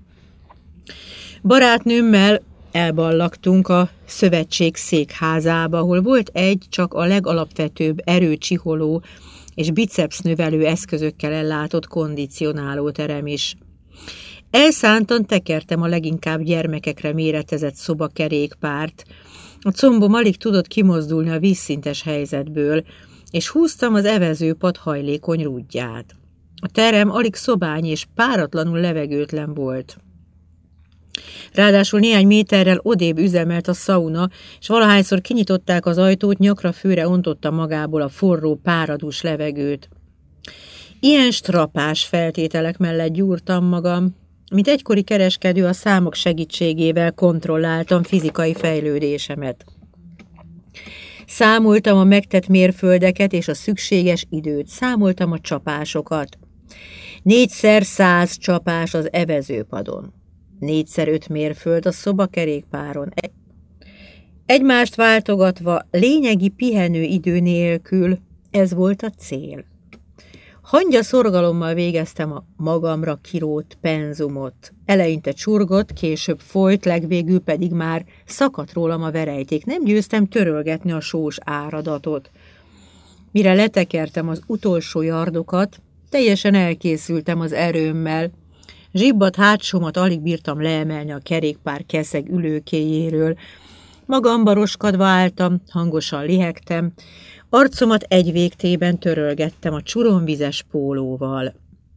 S1: Barátnőmmel elballagtunk a szövetség székházába, ahol volt egy csak a legalapvetőbb erőcsiholó és bicepsnövelő eszközökkel ellátott kondicionálóterem is. Elszántan tekertem a leginkább gyermekekre méretezett szobakerékpárt. A combom alig tudott kimozdulni a vízszintes helyzetből, és húztam az evezőpad hajlékony rúdját. A terem alig szobány és páratlanul levegőtlen volt. Ráadásul néhány méterrel odébb üzemelt a szauna, és valahányszor kinyitották az ajtót, nyakra főre ontotta magából a forró, páradús levegőt. Ilyen strapás feltételek mellett gyúrtam magam, mint egykori kereskedő a számok segítségével kontrolláltam fizikai fejlődésemet. Számoltam a megtett mérföldeket és a szükséges időt, számoltam a csapásokat. 4x100 csapás az evezőpadon. 4x5 mérföld a szobakerékpáron. Egymást váltogatva, lényegi pihenőidő nélkül, ez volt a cél. Hangya szorgalommal végeztem a magamra kirótt penzumot. Eleinte csurgott, később folyt, legvégül pedig már szakadt rólam a verejték. Nem győztem törölgetni a sós áradatot. Mire letekertem az utolsó yardokat, teljesen elkészültem az erőmmel. Zsibbadt hátsómat alig bírtam leemelni a kerékpár keszeg ülőkéjéről. Magamba roskadva álltam, hangosan lihegtem, arcomat egy végtében törölgettem a csuromvizes pólóval.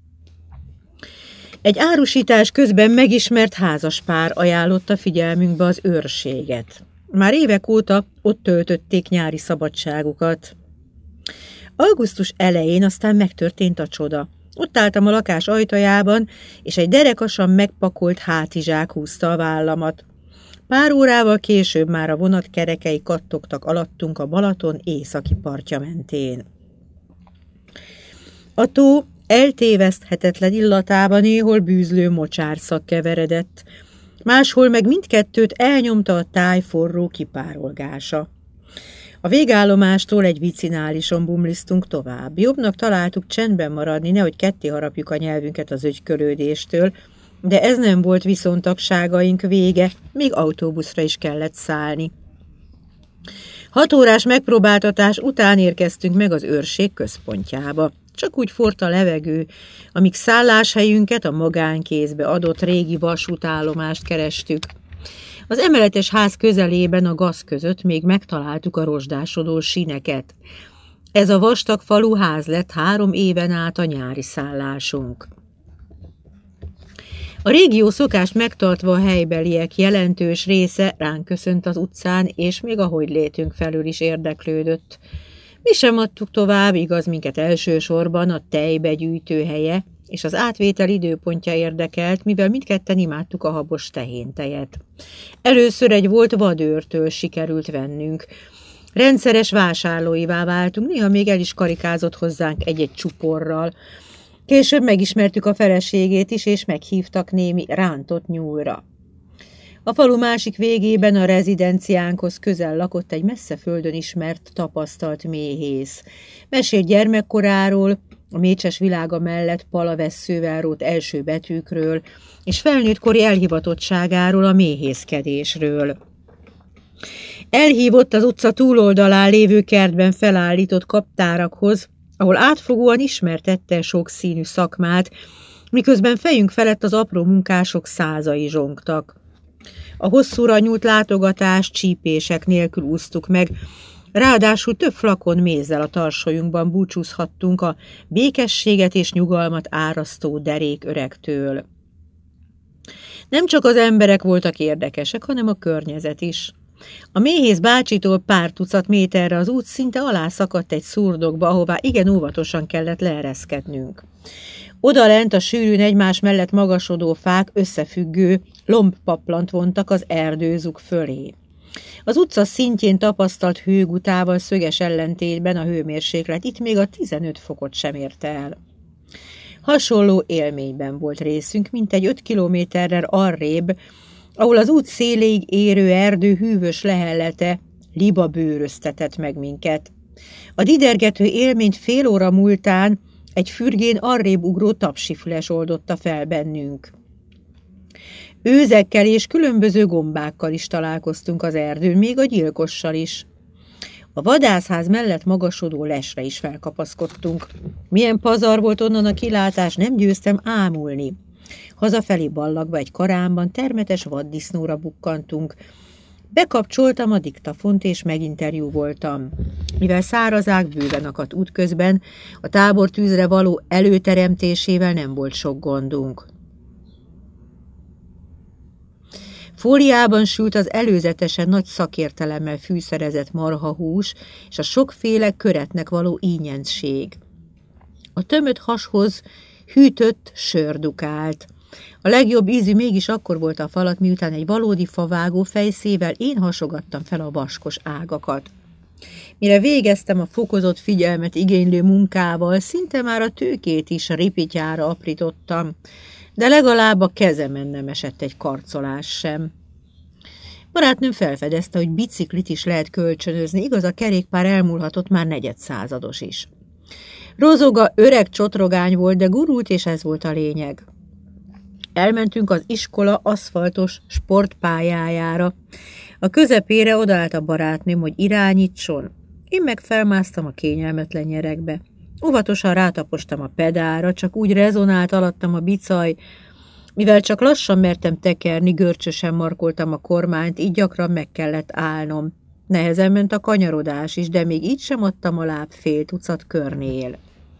S1: Egy árusítás közben megismert házaspár ajánlotta figyelmünkbe az őrséget. Már évek óta ott töltötték nyári szabadságukat. Augusztus elején aztán megtörtént a csoda. Ott álltam a lakás ajtajában, és egy derekasan megpakolt hátizsák húzta a vállamat. Pár órával később már a vonat kerekei kattogtak alattunk a Balaton északi partja mentén. A tó eltéveszthetetlen illatában néhol bűzlő mocsárszag keveredett, máshol meg mindkettőt elnyomta a táj forró kipárolgása. A végállomástól egy vicinálison bumlisztunk tovább. Jobbnak találtuk csendben maradni, nehogy ketté harapjuk a nyelvünket az ögykölődéstől, de ez nem volt viszontagságaink vége, még autóbuszra is kellett szállni. 6 órás megpróbáltatás után érkeztünk meg az őrség központjába. Csak úgy forrt a levegő, amíg szálláshelyünket a magánkézbe adott régi vasútállomást kerestük. Az emeletes ház közelében a gaz között még megtaláltuk a rozsdásodó síneket. Ez a vastag falu ház lett 3 éven át a nyári szállásunk. A régió szokást megtartva a helybeliek jelentős része ránk köszönt az utcán, és még a hogylétünk felül is érdeklődött. Mi sem adtuk tovább, igaz, minket elsősorban a tejbegyűjtő helye és az átvétel időpontja érdekelt, mivel mindketten imádtuk a habos tehéntejet. Először egy volt vadőrtől sikerült vennünk. Rendszeres vásárlóivá váltunk, néha még el is karikázott hozzánk egy-egy csuporral. Később megismertük a feleségét is, és meghívtak némi rántott nyúlra. A falu másik végében a rezidenciánkhoz közel lakott egy messze földön ismert, tapasztalt méhész. Mesélt gyermekkoráról, a mécses világa mellett palavesszővel rótt első betűkről, és felnőttkori elhivatottságáról, a méhészkedésről. Elhívott az utca túloldalán lévő kertben felállított kaptárakhoz, ahol átfogóan ismertette sokszínű szakmát, miközben fejünk felett az apró munkások százai zsongtak. A hosszúra nyúlt látogatást csípések nélkül úsztuk meg, ráadásul több flakon mézzel a tarsolyunkban búcsúzhattunk a békességet és nyugalmat árasztó derék öregtől. Nem csak az emberek voltak érdekesek, hanem a környezet is. A méhész bácsitól pár tucat méterre az út szinte alá szakadt egy szurdokba, ahová igen óvatosan kellett leereszkednünk. Odalent a sűrűn egymás mellett magasodó fák összefüggő lombpaplant vontak az erdőzuk fölé. Az utca szintjén tapasztalt hőgutával szöges ellentétben a hőmérséklet itt még a 15 fokot sem érte el. Hasonló élményben volt részünk, mint egy 5 kilométerrel arrébb, ahol az út széléig érő erdő hűvös lehellete libabőröztetett meg minket. A didergető élményt fél óra múltán egy fürgén arrébb ugró tapsifüles oldotta fel bennünk. Őzekkel és különböző gombákkal is találkoztunk az erdőn, még a gyilkossal is. A vadászház mellett magasodó lesre is felkapaszkodtunk. Milyen pazar volt onnan a kilátás, nem győztem ámulni. Hazafelé ballagva egy karámban termetes vaddisznóra bukkantunk. Bekapcsoltam a diktafont, és meginterjú voltam. Mivel szárazák bőven akadt útközben, a tábortűzre való előteremtésével nem volt sok gondunk. Fóliában sült az előzetesen nagy szakértelemmel fűszerezett marhahús és a sokféle köretnek való ínyendség. A tömött hashoz hűtött sör dukált. A legjobb ízű mégis akkor volt a falat, miután egy valódi favágó fejszével én hasogattam fel a vaskos ágakat. Mire végeztem a fokozott figyelmet igénylő munkával, szinte már a tőkét is a ripityára aprítottam, de legalább a kezemen nem esett egy karcolás sem. Barátnőm felfedezte, hogy biciklit is lehet kölcsönözni, igaz, a kerékpár elmúlhatott már negyedszázados is. Rozoga öreg csotrogány volt, de gurult, és ez volt a lényeg. Elmentünk az iskola aszfaltos sportpályájára. A közepére odaállt a barátnőm, hogy irányítson. Én meg felmásztam a kényelmetlen nyeregbe. Óvatosan rátapostam a pedálra, csak úgy rezonált alattam a bicaj. Mivel csak lassan mertem tekerni, görcsösen markoltam a kormányt, így gyakran meg kellett állnom. Nehezen ment a kanyarodás is, de még így sem adtam a láb fél tucat körnél.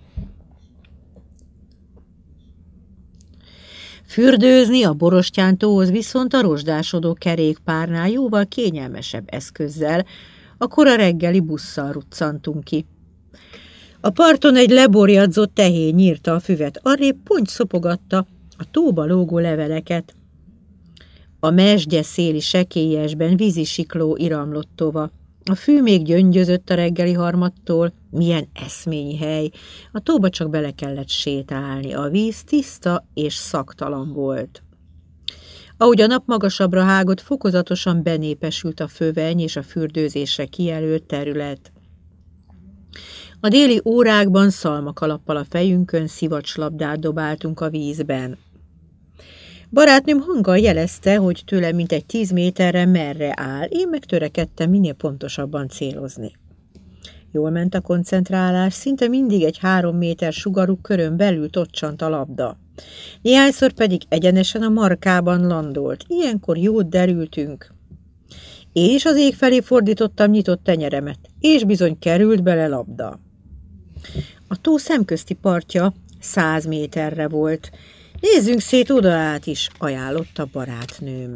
S1: Fürdőzni a Borostyántóhoz viszont a rozsdásodó kerékpárnál jóval kényelmesebb eszközzel, akkor a reggeli busszal ruccantunk ki. A parton egy leborjadzott tehén nyírta a füvet, arrébb ponty szopogatta a tóba lógó leveleket. A mesdje széli sekélyesben vízisikló iramlott tova. A fű még gyöngyözött a reggeli harmadtól. Milyen eszményi hely! A tóba csak bele kellett sétálni. A víz tiszta és szagtalan volt. Ahogy a nap magasabbra hágott, fokozatosan benépesült a föveny és a fürdőzésre kijelölt terület. A déli órákban szalmakalappal a fejünkön szivacslabdát dobáltunk a vízben. Barátnőm hanggal jelezte, hogy tőle mintegy 10 méterre merre áll, én meg törekedtem minél pontosabban célozni. Jól ment a koncentrálás, szinte mindig egy 3 méter sugarú körön belül tocsant a labda. Néhányszor pedig egyenesen a markában landolt, ilyenkor jót derültünk. Én is az ég felé fordítottam nyitott tenyeremet, és bizony került bele labda. A tó szemközti partja 100 méterre volt. Nézzünk szét oda át is, ajánlotta barátnőm.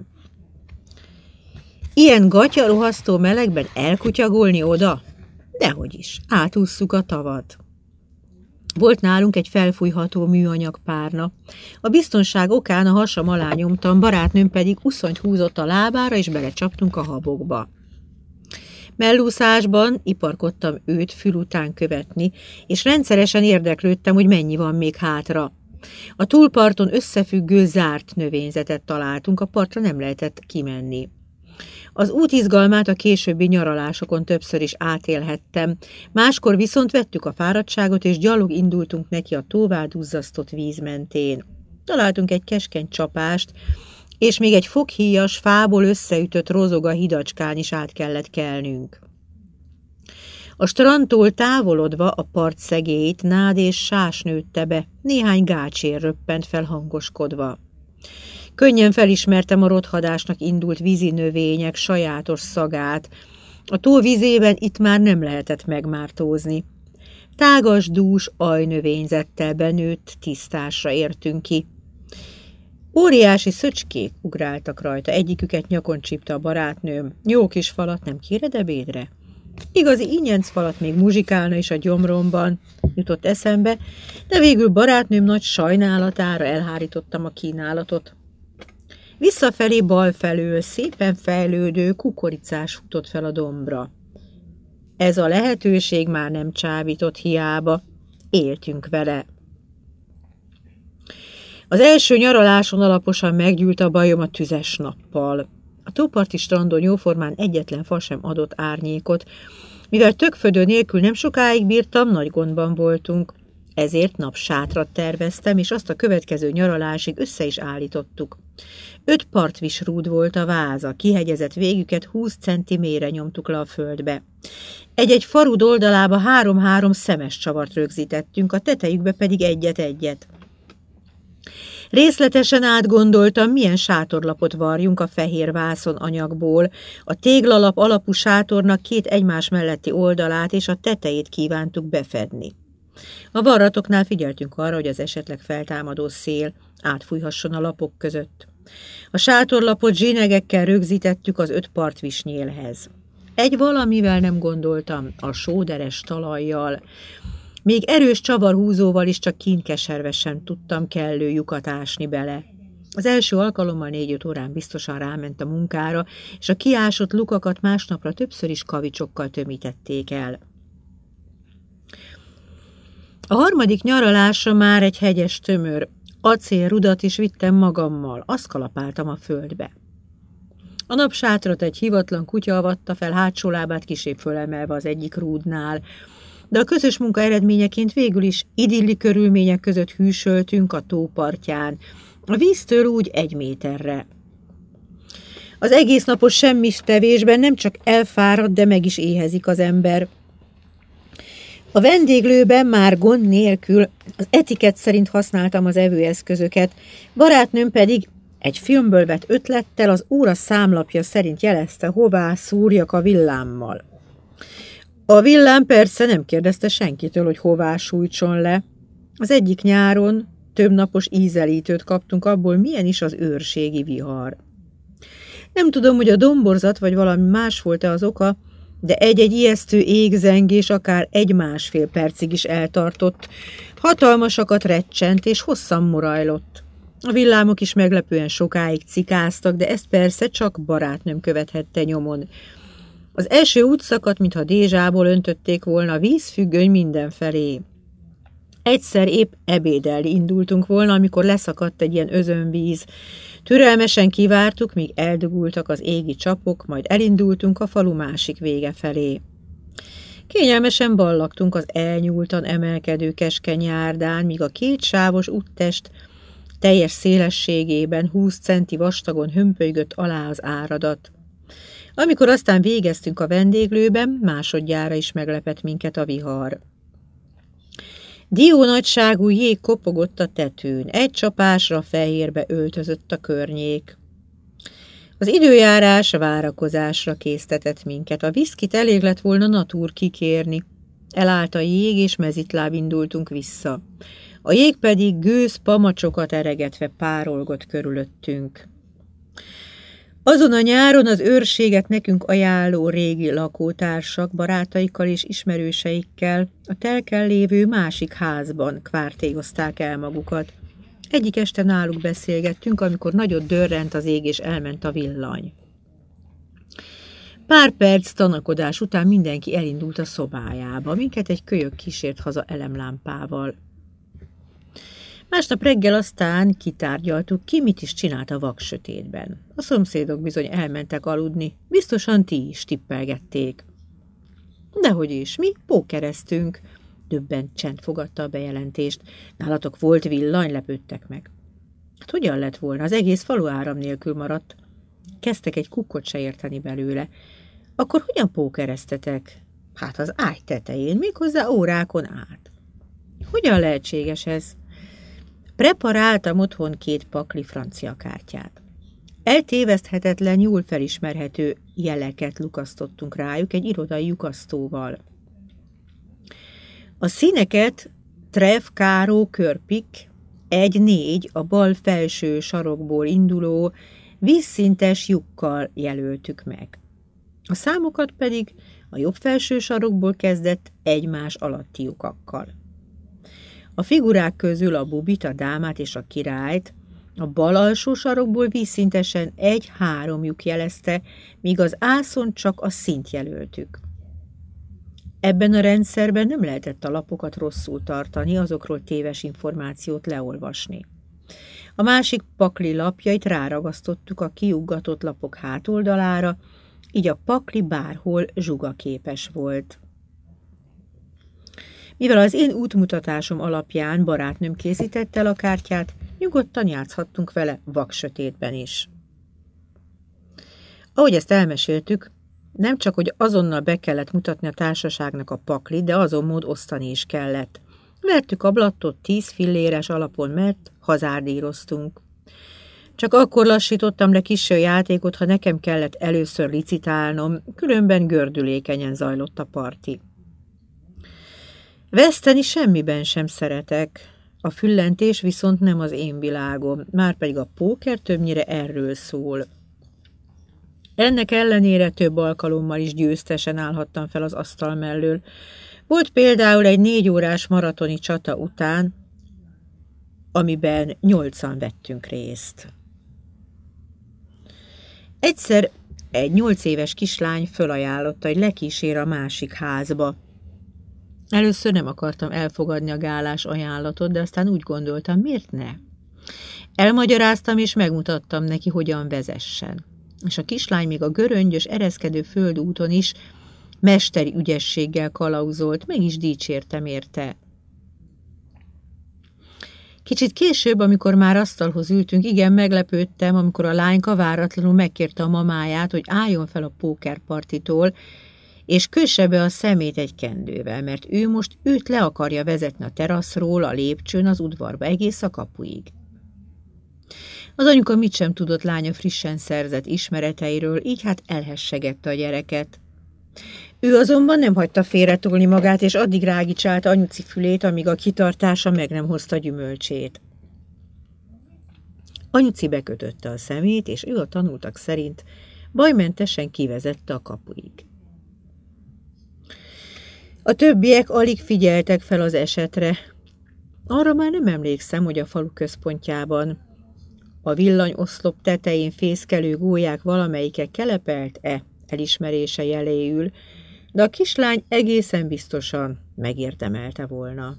S1: Ilyen gatyarohasztó melegben elkutyagolni oda? Dehogy is, átússzuk a tavat. Volt nálunk egy felfújható műanyag párna. A biztonság okán a hasam alá nyomtam, barátnőm pedig uszonyt húzott a lábára, és belecsaptunk a habokba. Mellúszásban iparkodtam őt fül után követni, és rendszeresen érdeklődtem, hogy mennyi van még hátra. A túlparton összefüggő zárt növényzetet találtunk, a partra nem lehetett kimenni. Az út izgalmát a későbbi nyaralásokon többször is átélhettem, máskor viszont vettük a fáradtságot, és gyalog indultunk neki a tóvá duzzasztott víz mentén. Találtunk egy keskeny csapást, és még egy foghíjas, fából összeütött rozoga hidacskán is át kellett kelnünk. A strandtól távolodva a part szegélyt nád és sás nőtte be, néhány gácsér röppent fel hangoskodva. Könnyen felismertem a rothadásnak indult vízi növények sajátos szagát. A tó vizében itt már nem lehetett megmártózni. Tágas, dús ajnövényzettel benőtt tisztásra értünk ki. Óriási szöcskék ugráltak rajta, egyiküket nyakon csípte a barátnőm. Jó kis falat, nem kéred ebédre? Igazi ingyencfalat még muzsikálna is a gyomromban, jutott eszembe, de végül barátnőm nagy sajnálatára elhárítottam a kínálatot. Visszafelé bal felől szépen fejlődő kukoricás futott fel a dombra. Ez a lehetőség már nem csábított hiába, éltünk vele. Az első nyaraláson alaposan meggyűlt a bajom a tüzes nappal. A tóparti strandon jóformán egyetlen fa sem adott árnyékot. Mivel tökfödő nélkül nem sokáig bírtam, nagy gondban voltunk. Ezért napsátrat terveztem, és azt a következő nyaralásig össze is állítottuk. 5 partvisrúd volt a váza, kihegyezett végüket 20 centi mélyre nyomtuk le a földbe. Egy-egy farud oldalába 3-3 szemes csavart rögzítettünk, a tetejükbe pedig egyet-egyet. Részletesen átgondoltam, milyen sátorlapot varjunk a fehér vászon anyagból. A téglalap alapú sátornak 2 egymás melletti oldalát és a tetejét kívántuk befedni. A varratoknál figyeltünk arra, hogy az esetleg feltámadó szél átfújhasson a lapok között. A sátorlapot zsinegekkel rögzítettük az 5 partvisnyélhez. Egy valamivel nem gondoltam, a sóderes talajjal. Még erős csavarhúzóval is csak kínkeserve sem tudtam kellő lyukat ásni bele. Az első alkalommal 4-5 órán biztosan ráment a munkára, és a kiásott lukakat másnapra többször is kavicsokkal tömítették el. A harmadik nyaralásra már egy hegyes tömör, acélrudat is vittem magammal, azt kalapáltam a földbe. A napsátrat egy hivatlan kutya avatta fel, hátsó lábát kisébb fölemelve az egyik rúdnál, de a közös munka eredményeként végül is idilli körülmények között hűsöltünk a tó partján, a víztől úgy 1 méterre. Az egész napos semmis tevésben nem csak elfárad, de meg is éhezik az ember. A vendéglőben már gond nélkül az etikett szerint használtam az evőeszközöket, barátnőm pedig egy filmből vett ötlettel az óra számlapja szerint jelezte, hová szúrjak a villámmal. A villám persze nem kérdezte senkitől, hogy hová sújtson le. Az egyik nyáron több napos ízelítőt kaptunk abból, milyen is az őrségi vihar. Nem tudom, hogy a domborzat vagy valami más volt-e az oka, de egy-egy ijesztő égzengés akár 1,5 percig is eltartott. Hatalmasakat recsent és hosszan morajlott. A villámok is meglepően sokáig cikáztak, de ezt persze csak barátnőm követhette nyomon. Az eső úgy szakadt, mintha dézsából öntötték volna a vízfüggöny mindenfelé. Egyszer épp ebédelni indultunk volna, amikor leszakadt egy ilyen özönvíz. Türelmesen kivártuk, míg eldugultak az égi csapok, majd elindultunk a falu másik vége felé. Kényelmesen ballagtunk az elnyúltan emelkedő keskeny járdán, míg a 2 sávos úttest teljes szélességében 20 centi vastagon hömpölygött alá az áradat. Amikor aztán végeztünk a vendéglőben, másodjára is meglepett minket a vihar. Diónagyságú jég kopogott a tetőn, egy csapásra fehérbe öltözött a környék. Az időjárás várakozásra késztetett minket, a viszkit elég lett volna natúr kikérni. Elállt a jég, és mezitláb indultunk vissza. A jég pedig gőz pamacsokat eregetve párolgott körülöttünk. Azon a nyáron az őrséget nekünk ajánló régi lakótársak, barátaikkal és ismerőseikkel a telken lévő másik házban kvártélyozták el magukat. Egyik este náluk beszélgettünk, amikor nagyot dörrent az ég és elment a villany. Pár perc tanakodás után mindenki elindult a szobájába, minket egy kölyök kísért haza elemlámpával. Másnap reggel aztán kitárgyaltuk, ki mit is csinált a vaksötétben. A szomszédok bizony elmentek aludni, biztosan ti is tippelgették. Dehogy is, mi pókereztünk. Döbbent csend fogadta a bejelentést. Nálatok volt villany, lepődtek meg. Hát hogyan lett volna? Az egész falu áram nélkül maradt. Kezdtek egy kukkot se érteni belőle. Akkor hogyan pókereztetek? Hát az ágy tetején, méghozzá órákon át. Hogyan lehetséges ez? Preparáltam otthon 2 pakli francia kártyát. Eltéveszthetetlen, jól felismerhető jeleket lukasztottunk rájuk egy irodai lyukasztóval. A színeket treff, káró, körpik, 1-4 a bal felső sarokból induló vízszintes lyukkal jelöltük meg. A számokat pedig a jobb felső sarokból kezdett egymás alatti lyukakkal. A figurák közül a bubit, a dámát és a királyt a bal alsó sarokból vízszintesen 1-3 lyuk jelezte, míg az ászon csak a szint jelöltük. Ebben a rendszerben nem lehetett a lapokat rosszul tartani, azokról téves információt leolvasni. A másik pakli lapjait ráragasztottuk a kiuggatott lapok hátoldalára, így a pakli bárhol zsugaképes volt. Mivel az én útmutatásom alapján barátnőm készítette el a kártyát, nyugodtan játszhattunk vele vaksötétben is. Ahogy ezt elmeséltük, nem csak, hogy azonnal be kellett mutatni a társaságnak a paklit, de azon mód osztani is kellett. Vertük a blattot 10 filléres alapon, mert hazárdíroztunk. Csak akkor lassítottam le kissé a játékot, ha nekem kellett először licitálnom, különben gördülékenyen zajlott a parti. Veszteni semmiben sem szeretek, a füllentés viszont nem az én világom, márpedig a póker többnyire erről szól. Ennek ellenére több alkalommal is győztesen állhattam fel az asztal mellől. Volt például egy 4 órás maratoni csata után, amiben 8-an vettünk részt. Egyszer egy 8 éves kislány fölajánlotta, hogy lekísér a másik házba. Először nem akartam elfogadni a gálás ajánlatot, de aztán úgy gondoltam, miért ne? Elmagyaráztam és megmutattam neki, hogyan vezessen. És a kislány még a göröngyös, ereszkedő földúton is mesteri ügyességgel kalauzolt, meg is dicsértem érte. Kicsit később, amikor már asztalhoz ültünk, igen meglepődtem, amikor a lányka váratlanul megkérte a mamáját, hogy álljon fel a pókerpartitól, és kösse be a szemét egy kendővel, mert ő most őt le akarja vezetni a teraszról, a lépcsőn, az udvarba, egész a kapuig. Az anyuka mit sem tudott lánya frissen szerzett ismereteiről, így hát elhessegette a gyereket. Ő azonban nem hagyta félretolni magát, és addig rágicsálta anyuci fülét, amíg a kitartása meg nem hozta gyümölcsét. Anyuci bekötötte a szemét, és ő a tanultak szerint bajmentesen kivezette a kapuig. A többiek alig figyeltek fel az esetre. Arra már nem emlékszem, hogy a falu központjában a villanyoszlop tetején fészkelő gólyák valamelyike kelepelt-e elismerése jeléül, de a kislány egészen biztosan megérdemelte volna.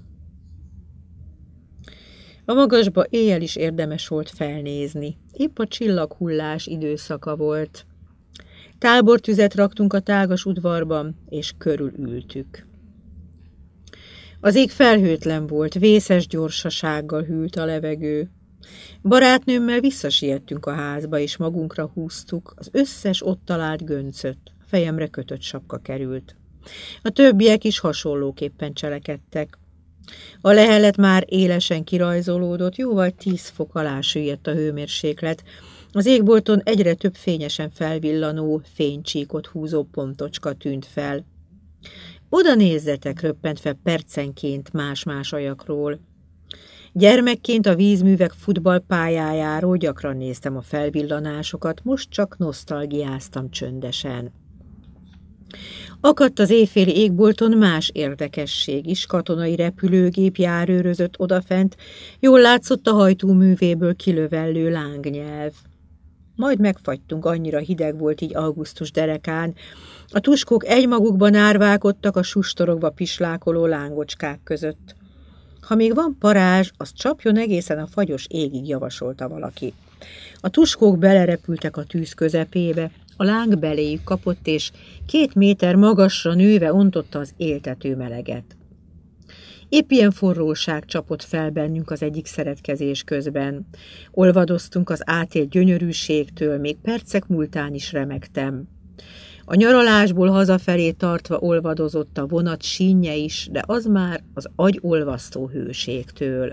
S1: A magasba éjjel is érdemes volt felnézni. Épp a csillaghullás időszaka volt. Tábortüzet raktunk a tágas udvarban, és körülültük. Az ég felhőtlen volt, vészes gyorsasággal hűlt a levegő. Barátnőmmel visszasiettünk a házba, és magunkra húztuk. Az összes ott talált göncöt, fejemre kötött sapka került. A többiek is hasonlóképpen cselekedtek. A lehelet már élesen kirajzolódott, jóval 10 fok alá süllyedt a hőmérséklet. Az égbolton egyre több fényesen felvillanó, fénycsíkot húzó pontocska tűnt fel. Oda nézzetek, röppent fel percenként más-más ajakról. Gyermekként a vízművek futballpályájáról gyakran néztem a felvillanásokat, most csak nosztalgiáztam csöndesen. Akadt az éjféli égbolton más érdekesség is, katonai repülőgép járőrözött odafent, jól látszott a hajtóművéből kilövellő lángnyelv. Majd megfagytunk, annyira hideg volt így augusztus derekán. A tuskók egymagukban árválkodtak a sustorogva pislákoló lángocskák között. Ha még van parázs, az csapjon egészen a fagyos égig, javasolta valaki. A tuskók belerepültek a tűz közepébe, a láng beléjük kapott, és 2 méter magasra nőve ontotta az éltető meleget. Épp ilyen forróság csapott fel bennünk az egyik szeretkezés közben. Olvadoztunk az átélt gyönyörűségtől, még percek múltán is remegtem. A nyaralásból hazafelé tartva olvadozott a vonat sínje is, de az már az agyolvasztó hőségtől.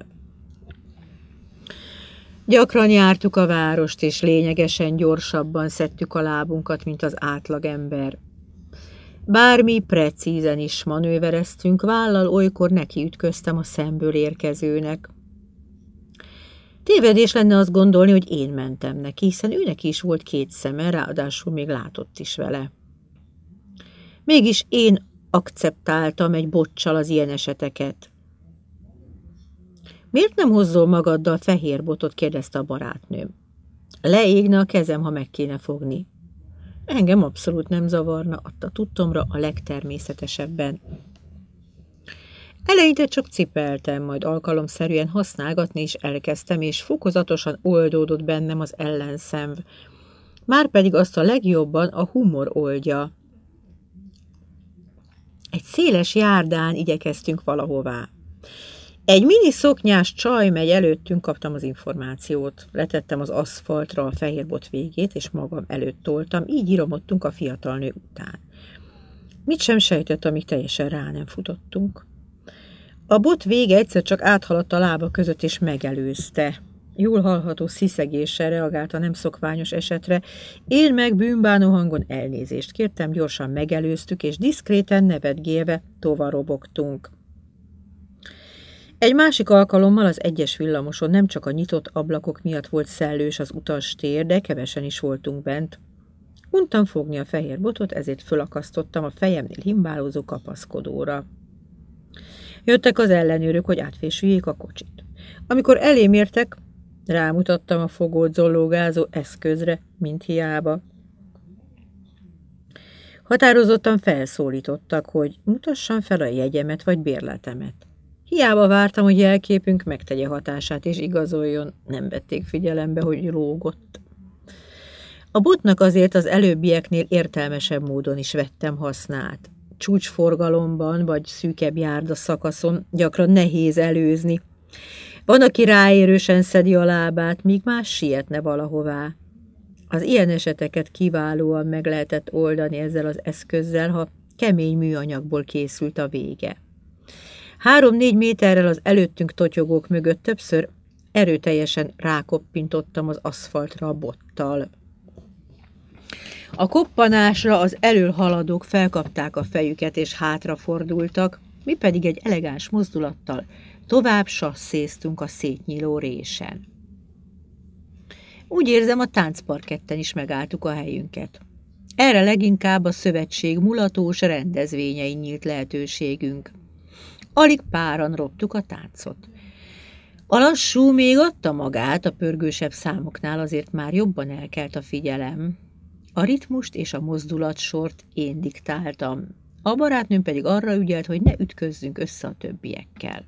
S1: Gyakran jártuk a várost, és lényegesen gyorsabban szedtük a lábunkat, mint az átlagember. Bármi precízen is manővereztünk, vállal olykor nekiütköztem a szemből érkezőnek. Tévedés lenne azt gondolni, hogy én mentem neki, hiszen őnek is volt 2 szeme, ráadásul még látott is vele. Mégis én akceptáltam egy botcsal az ilyen eseteket. Miért nem hozzol magaddal fehér botot, kérdezte a barátnőm. Leégne a kezem, ha meg kéne fogni. Engem abszolút nem zavarna, adta tudtomra a legtermészetesebben. Eleinte csak cipeltem, majd alkalomszerűen használgatni is elkezdtem, és fokozatosan oldódott bennem az ellenszenv. Márpedig azt a legjobban a humor oldja. Egy széles járdán igyekeztünk valahová. Egy mini szoknyás csaj megy előttünk, kaptam az információt. Letettem az aszfaltra a fehér bot végét, és magam előtt toltam, így iramodtunk a fiatal nő után. Mit sem sejtett, amíg teljesen rá nem futottunk. A bot vége egyszer csak áthaladt a lába között, és megelőzte. Jól hallható sziszegéssel reagált a nem szokványos esetre. Én meg bűnbánó hangon elnézést kértem, gyorsan megelőztük, és diszkréten nevetgélve tovarobogtunk. Egy másik alkalommal az 1-es villamoson nem csak a nyitott ablakok miatt volt szellős az utastér, de kevesen is voltunk bent. Untam fogni a fehér botot, ezért fölakasztottam a fejemnél himbálózó kapaszkodóra. Jöttek az ellenőrök, hogy átfésüljék a kocsit. Amikor elém értek, rámutattam a fogót zollógázó eszközre, mint hiába. Határozottan felszólítottak, hogy mutassam fel a jegyemet vagy bérletemet. Hiába vártam, hogy jelképünk megtegye hatását és igazoljon, nem vették figyelembe, hogy lógott. A botnak azért az előbbieknél értelmesebb módon is vettem hasznát. Csúcsforgalomban vagy szűkebb járda szakaszon gyakran nehéz előzni. Van, aki ráérősen szedi a lábát, míg más sietne valahová. Az ilyen eseteket kiválóan meg lehetett oldani ezzel az eszközzel, ha kemény műanyagból készült a vége. 3-4 méterrel az előttünk totyogók mögött többször erőteljesen rákoppintottam az aszfaltra a bottal. A koppanásra az elől haladók felkapták a fejüket és hátrafordultak, mi pedig egy elegáns mozdulattal tovább sasszéztünk a szétnyíló résen. Úgy érzem, a táncparketten is megálltuk a helyünket. Erre leginkább a szövetség mulatós rendezvényein nyílt lehetőségünk. Alig páran roptuk a táncot. A lassú még adta magát, a pörgősebb számoknál azért már jobban elkelt a figyelem. A ritmust és a mozdulatsort én diktáltam, a barátnőm pedig arra ügyelt, hogy ne ütközzünk össze a többiekkel.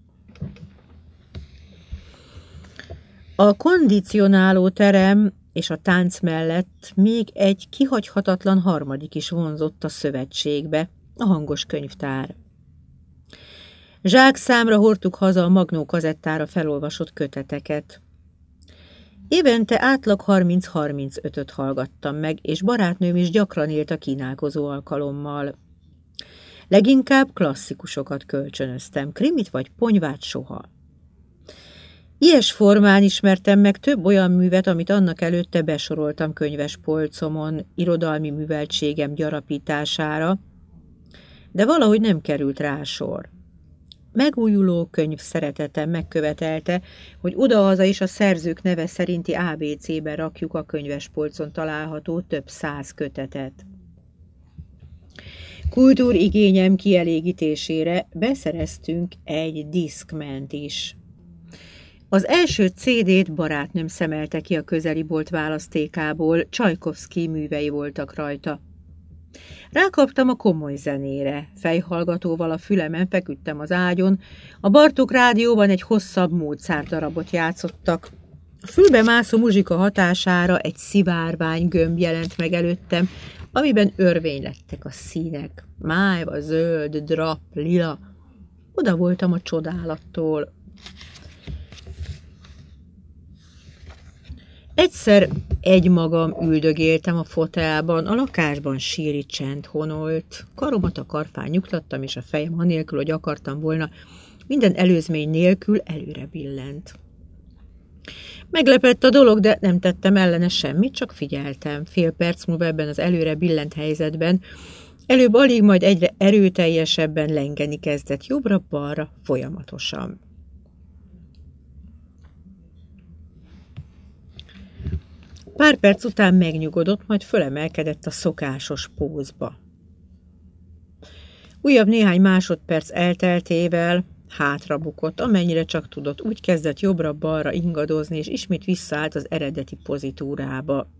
S1: A kondicionáló terem és a tánc mellett még egy kihagyhatatlan harmadik is vonzott a szövetségbe, a hangos könyvtár. Zsákszámra hordtuk haza a Magnó kazettára felolvasott köteteket. Évente átlag 30-35-öt hallgattam meg, és barátnőm is gyakran élt a kínálkozó alkalommal. Leginkább klasszikusokat kölcsönöztem, krimit vagy ponyvát soha. Ilyes formán ismertem meg több olyan művet, amit annak előtte besoroltam könyvespolcomon, irodalmi műveltségem gyarapítására, de valahogy nem került rá sor. Megújuló könyv szeretetem megkövetelte, hogy odahaza is a szerzők neve szerinti ABC-be rakjuk a könyvespolcon található több 100 kötetet. Kultúrigényem kielégítésére beszereztünk egy Discmant is. Az első CD-t barátnőm szemelte ki a közeli bolt választékából, Csajkovszky művei voltak rajta. Rákaptam a komoly zenére, fejhallgatóval a fülemen feküdtem az ágyon, a Bartók rádióban egy hosszabb Mozart darabot játszottak. A fülbe mászó muzsika hatására egy szivárvány gömb jelent meg előttem, amiben örvény lettek a színek, májva, zöld, drap, lila. Oda voltam a csodálattól. Egyszer egymagam üldögéltem a fotelban, a lakásban síri csend honolt. Karomat a karfán nyugtattam, és a fejem anélkül, hogy akartam volna, minden előzmény nélkül előre billent. Meglepett a dolog, de nem tettem ellene semmit, csak figyeltem. Fél perc múlva ebben az előre billent helyzetben előbb alig, majd egyre erőteljesebben lengeni kezdett jobbra-balra folyamatosan. Pár perc után megnyugodott, majd fölemelkedett a szokásos pózba. Újabb néhány másodperc elteltével hátrabukott, amennyire csak tudott, úgy kezdett jobbra-balra ingadozni, és ismét visszaállt az eredeti pozitúrába.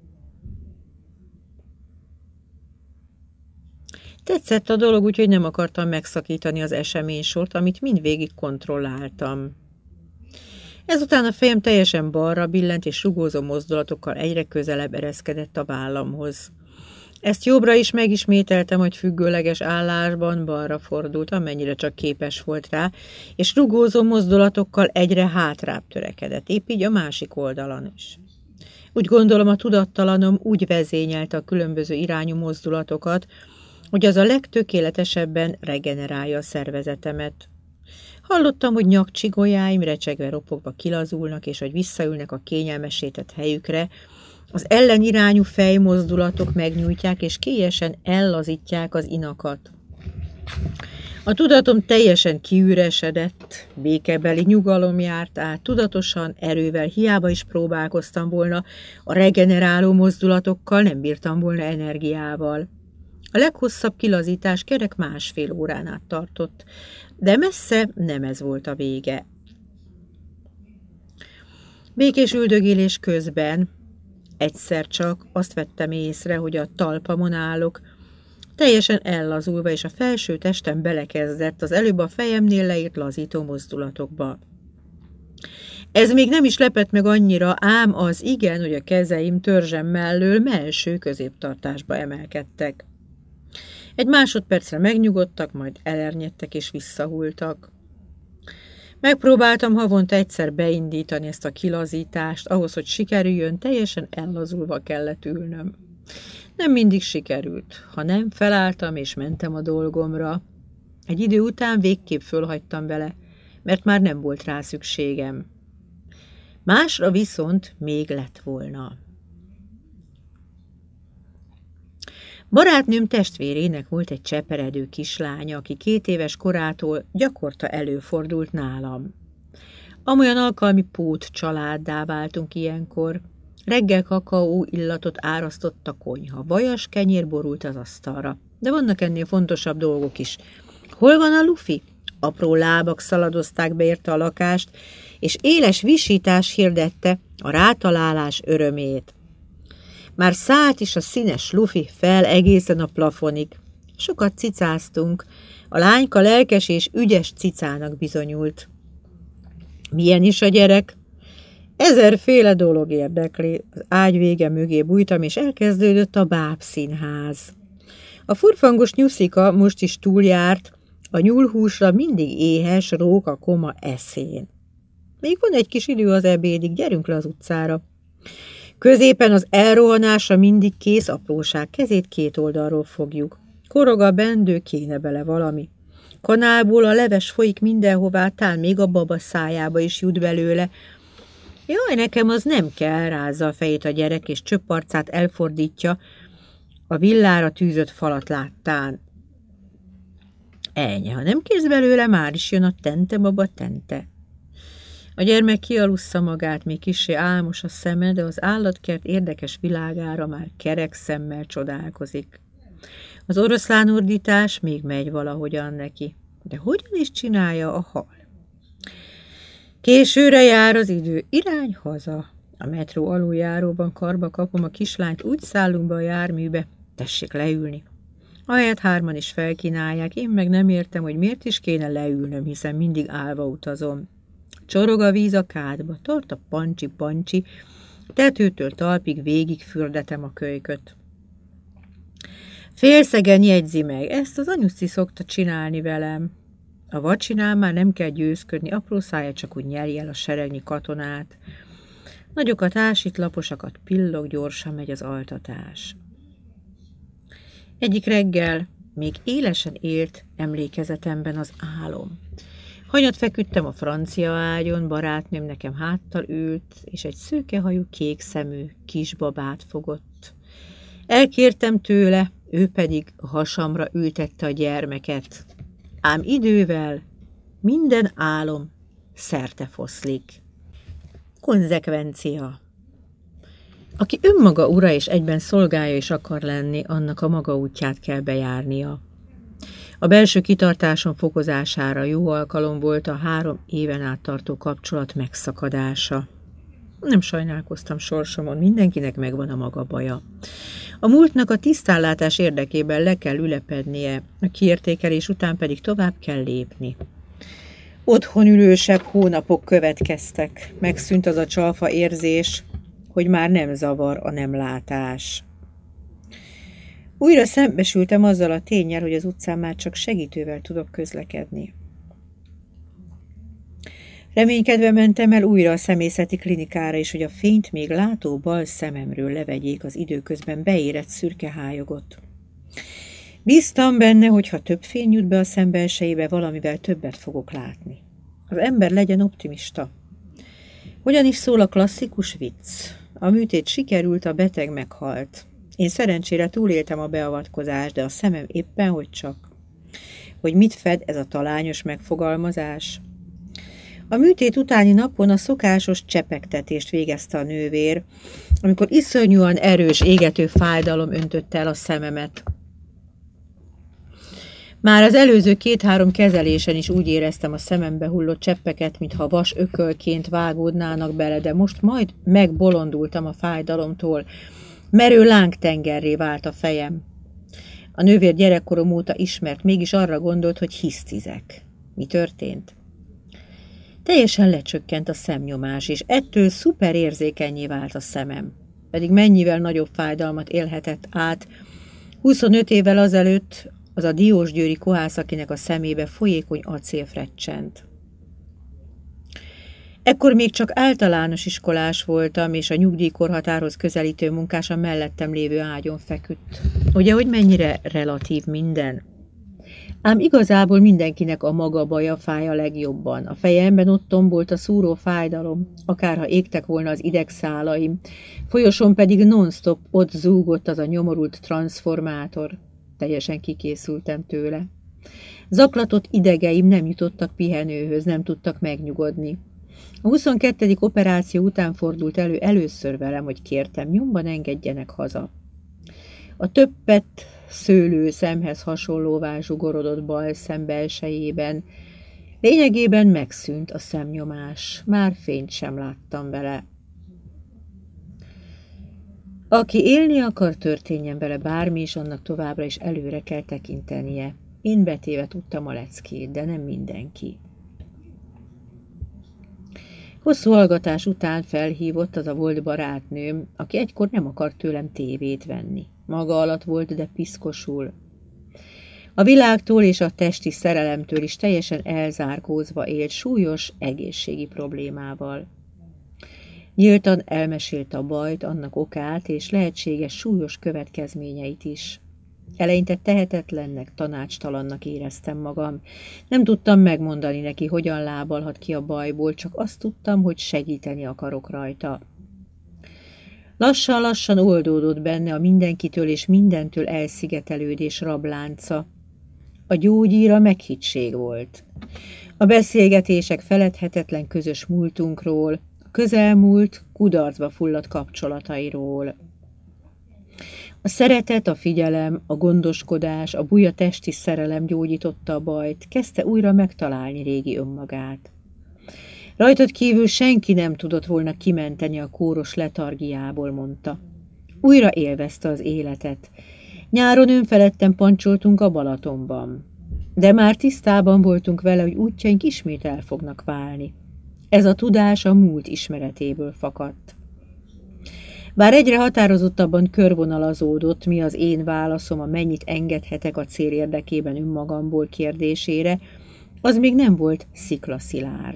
S1: Tetszett a dolog, úgyhogy nem akartam megszakítani az eseménysort, amit mindvégig kontrolláltam. Ezután a fejem teljesen balra billent, és rugózó mozdulatokkal egyre közelebb ereszkedett a vállamhoz. Ezt jobbra is megismételtem, hogy függőleges állásban balra fordult, amennyire csak képes volt rá, és rugózó mozdulatokkal egyre hátrább törekedett, épp így a másik oldalon is. Úgy gondolom, a tudattalanom úgy vezényelte a különböző irányú mozdulatokat, hogy az a legtökéletesebben regenerálja a szervezetemet. Hallottam, hogy nyakcsigolyáim recsegve ropogva kilazulnak, és hogy visszaülnek a kényelmesített helyükre, az ellenirányú fejmozdulatok megnyújtják, és kélyesen ellazítják az inakat. A tudatom teljesen kiüresedett, békebeli nyugalom járt át, tudatosan, erővel, hiába is próbálkoztam volna, a regeneráló mozdulatokkal nem bírtam volna energiával. A leghosszabb kilazítás kerek 1,5 órán át tartott, de messze nem ez volt a vége. Békés üldögélés közben egyszer csak azt vettem észre, hogy a talpamon állok, teljesen ellazulva, és a felső testem belekezdett az előbb a fejemnél leírt lazító mozdulatokba. Ez még nem is lepett meg annyira, ám az igen, hogy a kezeim törzsem mellől mellső középtartásba emelkedtek. Egy másodpercre megnyugodtak, majd elernyedtek és visszahultak. Megpróbáltam havonta egyszer beindítani ezt a kilazítást, ahhoz, hogy sikerüljön, teljesen ellazulva kellett ülnöm. Nem mindig sikerült, ha nem, felálltam és mentem a dolgomra. Egy idő után végképp fölhagytam vele, mert már nem volt rá szükségem. Másra viszont még lett volna. Barátnőm testvérének volt egy cseperedő kislánya, aki 2 éves korától gyakorta előfordult nálam. Amolyan alkalmi pót családdá váltunk ilyenkor. Reggel kakaó illatot árasztott a konyha, vajas kenyér borult az asztalra. De vannak ennél fontosabb dolgok is. Hol van a Lufi? Apró lábak szaladozták be érte a lakást, és éles visítás hirdette a rátalálás örömét. Már szállt is a színes Lufi fel egészen a plafonig. Sokat cicáztunk, a lányka lelkes és ügyes cicának bizonyult. Milyen is a gyerek? 1000 dolog érdekli. Az ágy vége mögé bújtam, és elkezdődött a bábszínház. A furfangos nyuszika most is túljárt, a nyúlhúsra mindig éhes róka koma eszén. Még van egy kis idő az ebédig, gyerünk le az utcára. Középen az elrohanásra mindig kész apróság, kezét 2 oldalról fogjuk. Korog a bendő, kéne bele valami. Kanálból a leves folyik mindenhová, tán még a baba szájába is jut belőle. Jaj, nekem az nem kell, rázza a fejét a gyerek, és csöpp arcát elfordítja, a villára tűzött falat láttán. Ennyi, ha nem kész belőle, már is jön a tente, baba, tente. A gyermek kialussza magát, még kissé álmos a szeme, de az állatkert érdekes világára már kerek szemmel csodálkozik. Az oroszlánordítás még megy valahogyan neki, de hogyan is csinálja a hal? Későre jár az idő, irány haza. A metró aluljáróban karba kapom a kislányt, úgy szállunk be a járműbe, tessék leülni. Ahelyett 3 is felkínálják, én meg nem értem, hogy miért is kéne leülnöm, hiszen mindig állva utazom. Csorog a víz a kádba, tart a pancsi, tetőtől talpig végig fürdetem a kölyköt. Félszegen jegyzi meg, ezt az anyuszi szokta csinálni velem. A vacsinál már nem kell győzködni, apró szája csak úgy nyeri el a seregnyi katonát. Nagyokat ásít, laposakat pillog, gyorsan megy az altatás. Egyik reggel még élesen élt emlékezetemben az álom. Hanyat feküdtem a francia ágyon, barátnőm nekem háttal ült, és egy szőkehajú, kékszemű kisbabát fogott. Elkértem tőle, ő pedig a hasamra ültette a gyermeket. Ám idővel minden álom szerte foszlik. Konzekvencia. Aki önmaga ura és egyben szolgája is akar lenni, annak a maga útját kell bejárnia. A belső kitartásom fokozására jó alkalom volt a 3 éven át tartó kapcsolat megszakadása. Nem sajnálkoztam sorsomon, mindenkinek megvan a maga baja. A múltnak a tisztánlátás érdekében le kell ülepednie, a kiértékelés után pedig tovább kell lépni. Otthon ülősebb hónapok következtek, megszűnt az a csalfa érzés, hogy már nem zavar a nem látás. Újra szembesültem azzal a ténnyel, hogy az utcán már csak segítővel tudok közlekedni. Reménykedve mentem el újra a szemészeti klinikára is, hogy a fényt még látó bal szememről levegyék az időközben beérett szürke hályogot. Bíztam benne, hogy ha több fény jut be a szem belsejébe, valamivel többet fogok látni. Az ember legyen optimista. Hogyan is szól a klasszikus vicc? A műtét sikerült, a beteg meghalt. Én szerencsére túléltem a beavatkozást, de a szemem éppen hogy csak. Hogy mit fed ez a talányos megfogalmazás? A műtét utáni napon a szokásos csepegtetést végezte a nővér, amikor iszonyúan erős, égető fájdalom öntötte el a szememet. Már az előző 2-3 kezelésen is úgy éreztem a szemembe hullott cseppeket, mintha vas ökölként vágódnának bele, de most majd megbolondultam a fájdalomtól. Merő lángtengerré vált a fejem. A nővér gyerekkorom óta ismert, mégis arra gondolt, hogy hisztizek. Mi történt? Teljesen lecsökkent a szemnyomás, és ettől szuperérzékennyé vált a szemem. Pedig mennyivel nagyobb fájdalmat élhetett át 25 évvel azelőtt az a diósgyőri kohász, akinek a szemébe folyékony acél frecsent. Ekkor még csak általános iskolás voltam, és a nyugdíjkorhatárhoz közelítő munkás a mellettem lévő ágyon feküdt. Ugye, hogy mennyire relatív minden? Ám igazából mindenkinek a maga baja fáj a legjobban. A fejemben ott tombolt a szúró fájdalom, akárha égtek volna az idegszálaim, folyosón pedig non-stop ott zúgott az a nyomorult transformátor. Teljesen kikészültem tőle. Zaklatott idegeim nem jutottak pihenőhöz, nem tudtak megnyugodni. A 22. operáció után fordult elő először velem, hogy kértem, nyomban engedjenek haza. A többet szőlő szemhez hasonlóvá zsugorodott bal szem belsejében lényegében megszűnt a szemnyomás, már fényt sem láttam vele. Aki élni akar, történjen vele bármi, és annak továbbra is előre kell tekintenie. Én betéve tudtam a leckét, de nem mindenki. Hosszú hallgatás után felhívott az a volt barátnőm, aki egykor nem akart tőlem tévét venni. Maga alatt volt, de piszkosul. A világtól és a testi szerelemtől is teljesen elzárkózva élt súlyos egészségi problémával. Nyíltan elmesélte a bajt, annak okát és lehetséges súlyos következményeit is. Eleinte tehetetlennek, tanácstalannak éreztem magam. Nem tudtam megmondani neki, hogyan lábalhat ki a bajból, csak azt tudtam, hogy segíteni akarok rajta. Lassan-lassan oldódott benne a mindenkitől és mindentől elszigetelődés rablánca. A gyógyíra meghittség volt. A beszélgetések feledhetetlen közös múltunkról, a közelmúlt kudarcba fulladt kapcsolatairól. A szeretet, a figyelem, a gondoskodás, a buja testi szerelem gyógyította a bajt, kezdte újra megtalálni régi önmagát. Rajtad kívül senki nem tudott volna kimenteni a kóros letargiából, mondta. Újra élvezte az életet. Nyáron önfeledten pancsoltunk a Balatonban. De már tisztában voltunk vele, hogy útjaink ismét el fognak válni. Ez a tudás a múlt ismeretéből fakadt. Bár egyre határozottabban körvonalazódott, mi az én válaszom a mennyit engedhetek a cél érdekében önmagamból kérdésére, az még nem volt sziklaszilárd.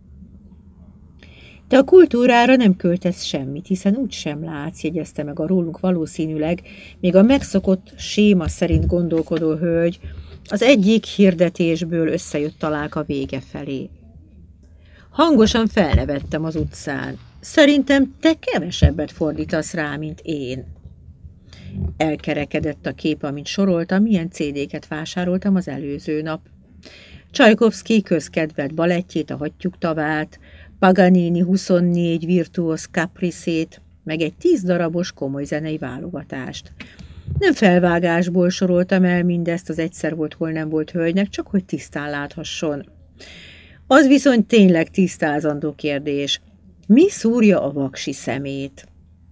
S1: Te a kultúrára nem költesz semmit, hiszen úgy sem látsz, jegyezte meg a rólunk valószínűleg még a megszokott séma szerint gondolkodó hölgy az egyik hirdetésből összejött találka vége felé. Hangosan felnevettem az utcán. Szerintem te kevesebbet fordítasz rá, mint én. Elkerekedett a kép, amint soroltam, milyen CD-ket vásároltam az előző nap. Csajkovszky közkedvelt balettjét, a Hattyúk tavát, Paganini 24 virtuóz capricét, meg egy 10 darabos komoly zenei válogatást. Nem felvágásból soroltam el mindezt az egyszer volt, hol nem volt hölgynek, csak hogy tisztán láthasson. Az viszont tényleg tisztázandó kérdés. Mi szúrja a vaksi szemét?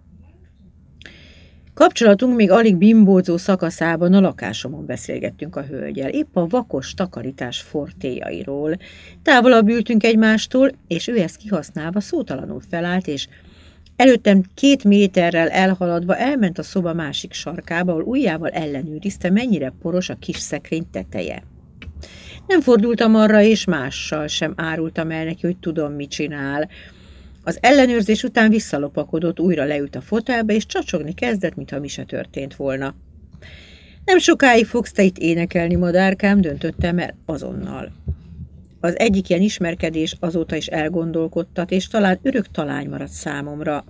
S1: Kapcsolatunk még alig bimbózó szakaszában a lakásomon beszélgettünk a hölgyel, épp a vakos takarítás fortéjairól. Távolabb ültünk egymástól, és ő ezt kihasználva szótalanul felállt, és előttem 2 méterrel elhaladva elment a szoba másik sarkába, ahol ujjával ellenőrizte, mennyire poros a kis szekrény teteje. Nem fordultam arra, és mással sem árultam el neki, hogy tudom, mit csinál. Az ellenőrzés után visszalopakodott, újra leült a fotelbe, és csacsogni kezdett, mintha mi se történt volna. Nem sokáig fogsz te itt énekelni, madárkám, döntöttem el azonnal. Az egyik ilyen ismerkedés azóta is elgondolkodtat, és talán örök talány maradt számomra.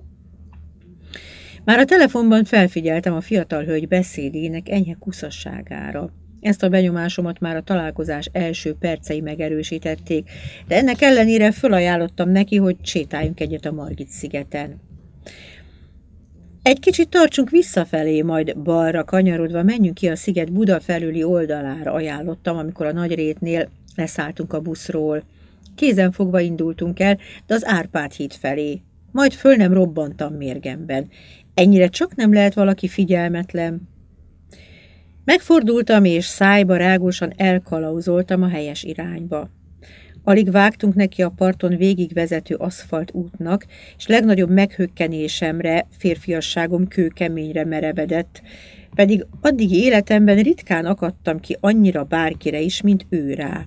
S1: Már a telefonban felfigyeltem a fiatal hölgy beszédének enyhe kuszasságára. Ezt a benyomásomat már a találkozás első percei megerősítették, de ennek ellenére fölajánlottam neki, hogy sétáljunk egyet a Margit-szigeten. Egy kicsit tartsunk visszafelé, majd balra kanyarodva menjünk ki a sziget Buda felüli oldalára, ajánlottam, amikor a Nagyrétnél leszálltunk a buszról. Kézenfogva indultunk el, de az Árpád híd felé. Majd föl nem robbantam mérgemben. Ennyire csak nem lehet valaki figyelmetlen. Megfordultam, és szájba rágósan elkalauzoltam a helyes irányba. Alig vágtunk neki a parton végigvezető aszfalt útnak, és legnagyobb meghökkenésemre, férfiasságom kőkeményre merevedett, pedig addigi életemben ritkán akadtam ki annyira bárkire is, mint ő rá.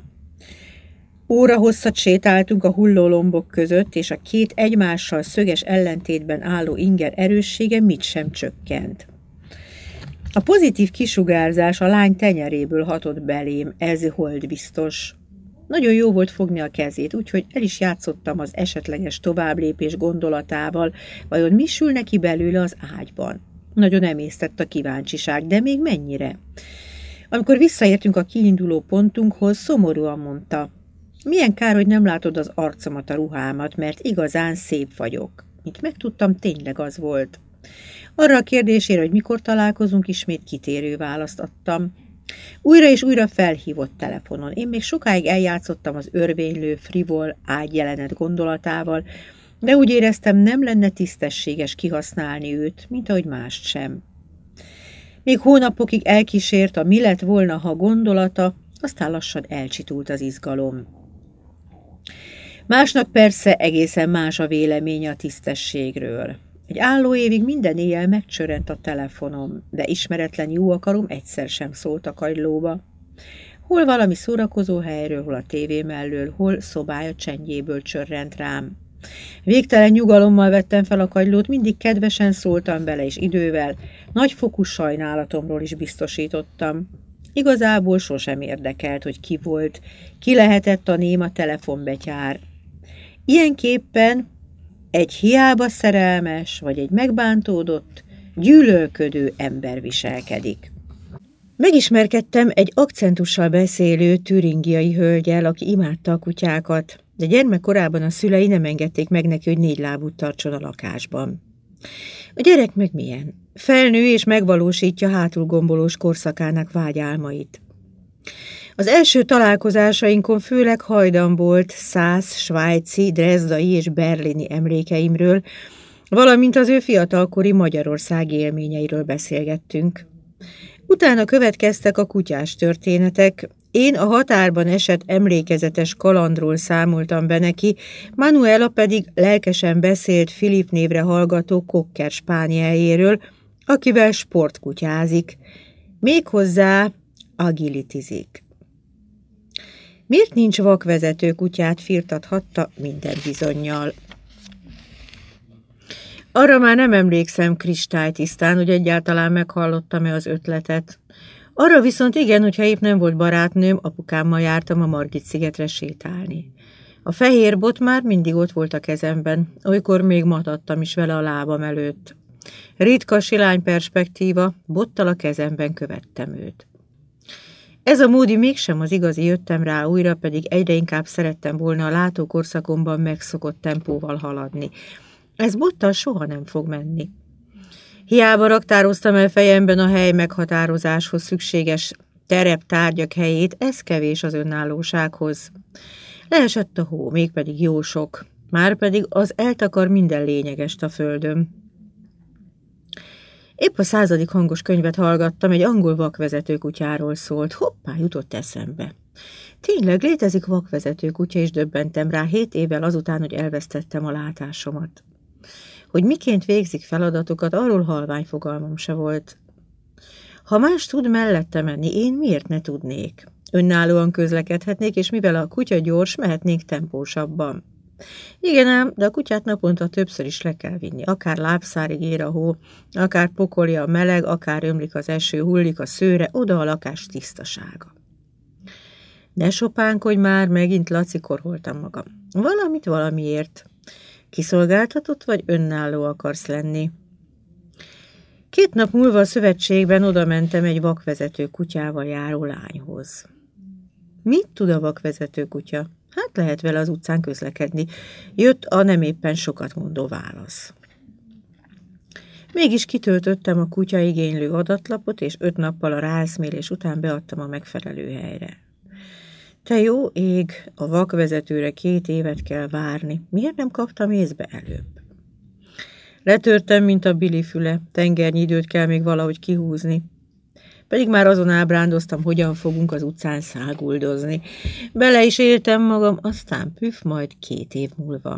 S1: Óra hosszat sétáltunk a hullólombok között, és a két egymással szöges ellentétben álló inger erőssége mit sem csökkent. A pozitív kisugárzás a lány tenyeréből hatott belém, ez hold biztos. Nagyon jó volt fogni a kezét, úgyhogy el is játszottam az esetleges továbblépés gondolatával, vajon mi sül neki belőle az ágyban. Nagyon emésztett a kíváncsiság, de még mennyire? Amikor visszaértünk a kiinduló pontunkhoz, szomorúan mondta: milyen kár, hogy nem látod az arcomat, a ruhámat, mert igazán szép vagyok. Mint megtudtam, tényleg az volt. Arra a kérdésére, hogy mikor találkozunk, ismét kitérő választ adtam. Újra és újra felhívott telefonon. Én még sokáig eljátszottam az örvénylő, frivol ágyjelenet gondolatával, de úgy éreztem, nem lenne tisztességes kihasználni őt, mint ahogy mást sem. Még hónapokig elkísért a mi lett volna, ha gondolata, aztán lassan elcsitult az izgalom. Másnak persze egészen más a véleménye a tisztességről. Egy álló évig minden éjjel megcsörrent a telefonom, de ismeretlen jó akarom egyszer sem szólt a kagylóba. Hol valami szórakozó helyről, hol a tévé mellől, hol szobája csendjéből csörrent rám. Végtelen nyugalommal vettem fel a kagylót, mindig kedvesen szóltam bele, és idővel nagyfokú sajnálatomról is biztosítottam. Igazából sosem érdekelt, hogy ki volt, ki lehetett a néma telefonbetyár. Ilyenképpen egy hiába szerelmes, vagy egy megbántódott, gyűlölködő ember viselkedik. Megismerkedtem egy akcentussal beszélő türingiai hölgyel, aki imádta a kutyákat, de gyermekkorában a szülei nem engedték meg neki, hogy 4 lábút tartson a lakásban. A gyerek meg milyen? Felnő és megvalósítja hátulgombolós korszakának vágyálmait. Az első találkozásainkon főleg hajdan volt szász, svájci, drezdai és berlini emlékeimről, valamint az ő fiatalkori Magyarország élményeiről beszélgettünk. Utána következtek a kutyás történetek, én a határban esett emlékezetes kalandról számoltam be neki, Manuela pedig lelkesen beszélt Filip névre hallgató cocker spánieljéről, akivel sportkutyázik, méghozzá agilitizik. Miért nincs vakvezető kutyát, firtathatta minden bizonnyal. Arra már nem emlékszem kristálytisztán, hogy egyáltalán meghallottam-e az ötletet. Arra viszont igen, hogyha épp nem volt barátnőm, apukámmal jártam a Margit-szigetre sétálni. A fehér bot már mindig ott volt a kezemben, olykor még matadtam is vele a lábam előtt. Ritka silány perspektíva, bottal a kezemben követtem őt. Ez a módi mégsem az igazi, jöttem rá újra, pedig egyre inkább szerettem volna a látókorszakomban megszokott tempóval haladni. Ez bottal soha nem fog menni. Hiába raktároztam el fejemben a hely meghatározáshoz szükséges tereptárgyak helyét, ez kevés az önállósághoz. Leesett a hó, mégpedig jó sok, márpedig az eltakar minden lényegest a földön. Épp a 100. hangos könyvet hallgattam, egy angol vakvezető kutyáról szólt. Hoppá, jutott eszembe. Tényleg létezik vakvezető kutya, és döbbentem rá 7 évvel azután, hogy elvesztettem a látásomat. Hogy miként végzik feladatokat, arról halvány fogalmam se volt. Ha más tud mellette menni, én miért ne tudnék? Önállóan közlekedhetnék, és mivel a kutya gyors, mehetnénk tempósabban. Igen ám, de a kutyát naponta többször is le kell vinni, akár lábszárig ér a hó, akár pokolja a meleg, akár ömlik az eső, hullik a szőre, oda a lakás tisztasága. Ne sopánkodj már, megint Laci, korholtam magam. Valamit valamiért. Kiszolgáltatott vagy önálló akarsz lenni? 2 nap múlva a szövetségben oda mentem egy vakvezető kutyával járó lányhoz. Mit tud a vakvezető kutya? Hát lehet vele az utcán közlekedni. Jött a nem éppen sokat mondó válasz. Mégis kitöltöttem a kutya igénylő adatlapot, és 5 nappal a ráeszmélés után beadtam a megfelelő helyre. Te jó ég, a vakvezetőre 2 évet kell várni. Miért nem kaptam észbe előbb? Letörtem, mint a Billy füle. Tengernyi időt kell még valahogy kihúzni. pedig már azon ábrándoztam, hogyan fogunk az utcán száguldozni. Bele is éltem magam, aztán püf, majd 2 év múlva.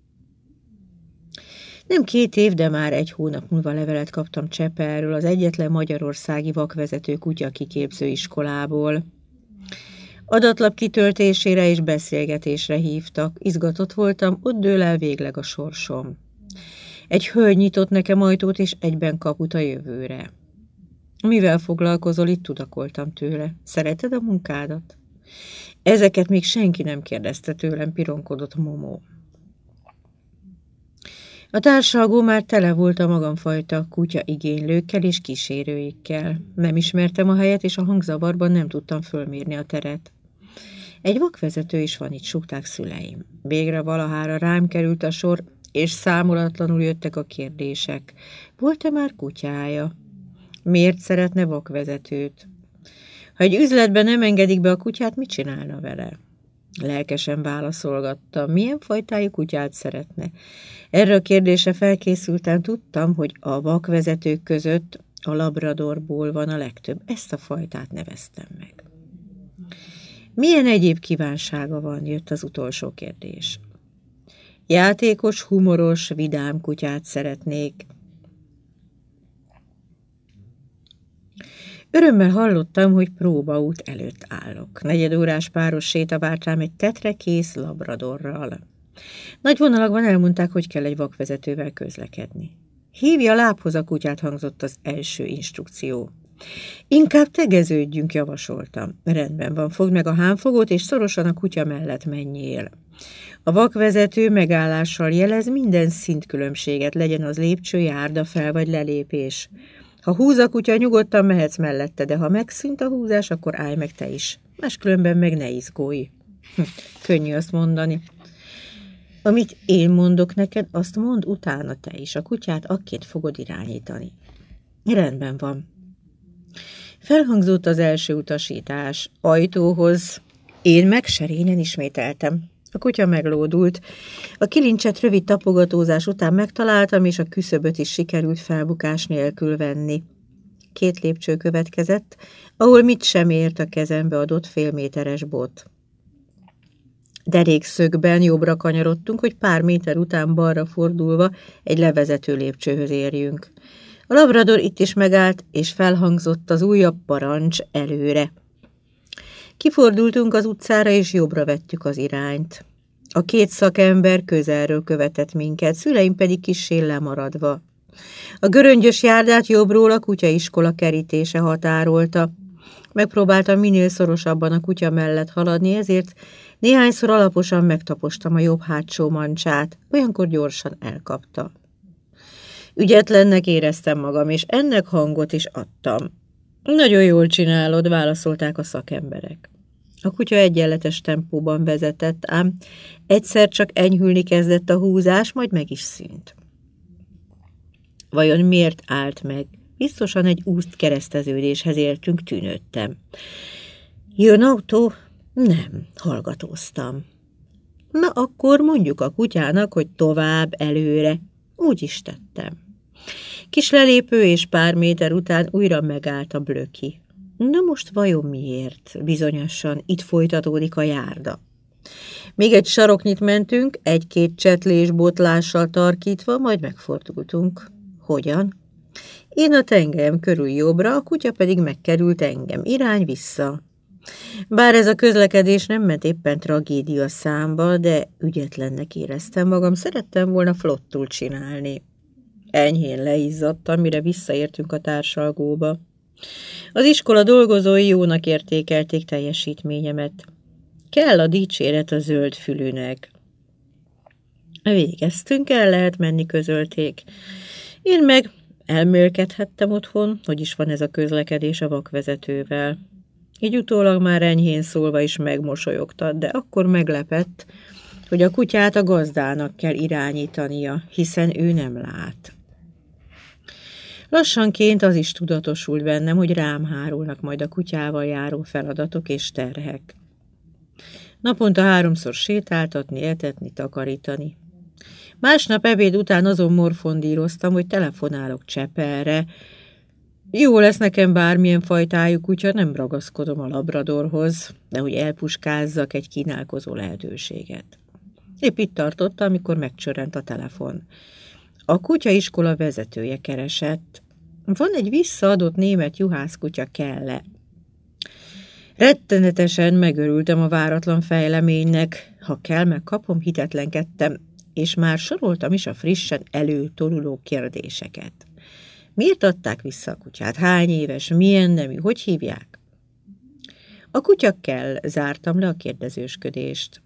S1: Nem 2 év, de már 1 hónap múlva levelet kaptam Csepelről, az egyetlen magyarországi vakvezető kutya kiképző iskolából. Adatlap kitöltésére és beszélgetésre hívtak. Izgatott voltam, ott dől el végleg a sorsom. Egy hölgy nyitott nekem ajtót, és egyben kaput a jövőre. Mivel foglalkozol, itt tudakoltam tőle. Szereted a munkádat? Ezeket még senki nem kérdezte tőlem, pironkodott Momó. A társalgó már tele volt a magamfajta kutya igénylőkkel és kísérőikkel. Nem ismertem a helyet, és a hangzavarban nem tudtam fölmérni a teret. Egy vakvezető is van itt, súgták szüleim. Végre valahára rám került a sor, és számolatlanul jöttek a kérdések. Volt-e már kutyája? Miért szeretne vakvezetőt? Ha egy üzletben nem engedik be a kutyát, mit csinálna vele? Lelkesen válaszolgattam, milyen fajtájú kutyát szeretne. Erre a kérdésre felkészültem, tudtam, hogy a vakvezetők között a labradorból van a legtöbb. Ezt a fajtát neveztem meg. Milyen egyéb kívánsága van, jött az utolsó kérdés. Játékos, humoros, vidám kutyát szeretnék. Örömmel hallottam, hogy próbaút előtt állok. 4 órás páros séta várt rám egy tetrekész labradorral. Nagy vonalakban elmondták, hogy kell egy vakvezetővel közlekedni. Hívja lábhoz a kutyát, hangzott az első instrukció. Inkább tegeződjünk, javasoltam. Rendben van, fogd meg a hánfogót, és szorosan a kutya mellett menjél. A vakvezető megállással jelez minden szintkülönbséget, legyen az lépcső, járda, fel vagy lelépés. Ha húz a kutya, nyugodtan mehetsz mellette, de ha megszűnt a húzás, akkor állj meg te is. Máskülönben meg ne izgulj. Könnyű azt mondani. Amit én mondok neked, azt mondd utána te is. A kutyát akként fogod irányítani. Rendben van. Felhangzott az első utasítás. Ajtóhoz. Én meg serényen ismételtem. A kutya meglódult. A kilincset rövid tapogatózás után megtaláltam, és a küszöböt is sikerült felbukás nélkül venni. 2 lépcső következett, ahol mit sem ért a kezembe adott félméteres bot. Derékszögben jobbra kanyarodtunk, hogy pár méter után balra fordulva egy levezető lépcsőhöz érjünk. A labrador itt is megállt, és felhangzott az újabb parancs előre. Kifordultunk az utcára, és jobbra vettük az irányt. A 2 szakember közelről követett minket, szüleim pedig kissé lemaradva. A göröngyös járdát jobbról a kutyaiskola kerítése határolta. Megpróbáltam minél szorosabban a kutya mellett haladni, ezért néhányszor alaposan megtapostam a jobb hátsó mancsát, olyankor gyorsan elkapta. Ügyetlennek éreztem magam, és ennek hangot is adtam. Nagyon jól csinálod, válaszolták a szakemberek. A kutya egyenletes tempóban vezetett, ám egyszer csak enyhülni kezdett a húzás, majd meg is szűnt. Vajon miért állt meg? Biztosan egy úszkereszteződéshez értünk, tűnődtem. Jön autó? Nem, hallgatóztam. Na akkor mondjuk a kutyának, hogy tovább, előre. Úgy is tettem. Kis lelépő és pár méter után újra megállt a blöki. Na most vajon miért? Bizonyosan itt folytatódik a járda. Még egy saroknyit mentünk, 1-2 csetlés botlással tarkítva, majd megfordultunk. Hogyan? Én a tengelyem körül jobbra, a kutya pedig megkerült engem, irány vissza. Bár ez a közlekedés nem ment éppen tragédia számba, de ügyetlennek éreztem magam, szerettem volna flottul csinálni. Enyhén leizzadtam, mire visszaértünk a társalgóba. Az iskola dolgozói jónak értékelték teljesítményemet. Kell a dicséret a zöld fülűnek. Végeztünk, el lehet menni, közölték. Én meg elmélkedhettem otthon, hogy is van ez a közlekedés a vakvezetővel. Így utólag már enyhén szólva is megmosolyogtat, de akkor meglepett, hogy a kutyát a gazdának kell irányítania, hiszen ő nem lát. Lassanként az is tudatosult bennem, hogy rám hárulnak majd a kutyával járó feladatok és terhek. Naponta 3-szor sétáltatni, etetni, takarítani. Másnap ebéd után azon morfondíroztam, hogy telefonálok Csepelre, Jó lesz nekem bármilyen fajtájú kutya, nem ragaszkodom a labradorhoz, nehogy elpuskázzak egy kínálkozó lehetőséget. Épp itt tartotta, amikor megcsörrent a telefon. A kutyaiskola vezetője keresett. Van egy visszaadott német juhászkutya, kell-e? Rettenetesen megörültem a váratlan fejleménynek. Ha kell, megkapom, hitetlenkedtem, és már soroltam is a frissen előtoruló kérdéseket. Miért adták vissza a kutyát? Hány éves? Milyen nemű? Hogy hívják? A kutya kell, zártam le a kérdezősködést.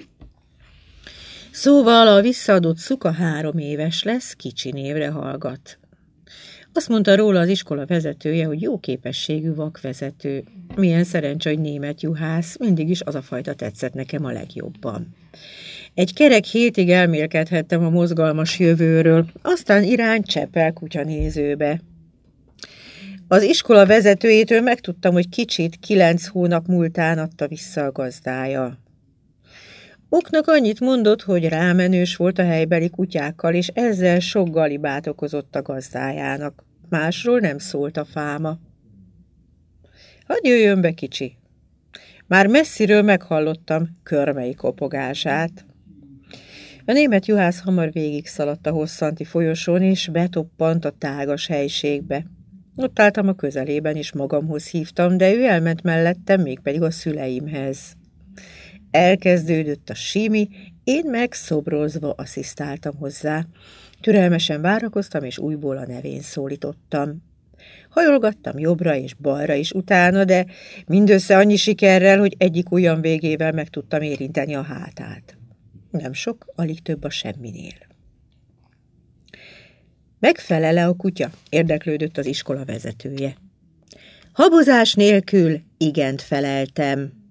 S1: Szóval a visszaadott szuka 3 éves lesz, kicsi névre hallgat. Azt mondta róla az iskola vezetője, hogy jó képességű vakvezető. Milyen szerencsé, hogy német juhász, mindig is az a fajta tetszett nekem a legjobban. Egy kerek hétig elmélkedhettem a mozgalmas jövőről, aztán irány Csepel kutyanézőbe. Az iskola vezetőjétől megtudtam, hogy kicsit 9 hónap múltán adta vissza a gazdája. Oknak annyit mondott, hogy rámenős volt a helybeli kutyákkal, és ezzel sok galibát okozott a gazdájának. Másról nem szólt a fáma. Hadd jöjjön be, kicsi. Már messziről meghallottam körmei kopogását. A német juhász hamar végig szaladt a hosszanti folyosón, és betoppant a tágas helységbe. Ott álltam a közelében, és magamhoz hívtam, de ő elment mellettem, mégpedig a szüleimhez. Elkezdődött a simi, én meg szobrozva asszisztáltam hozzá. Türelmesen várakoztam, és újból a nevén szólítottam. Hajolgattam jobbra és balra is utána, de mindössze annyi sikerrel, hogy egyik ujjam végével meg tudtam érinteni a hátát. Nem sok, alig több a semminél. Megfelele a kutya? Érdeklődött az iskola vezetője. Habozás nélkül igent feleltem.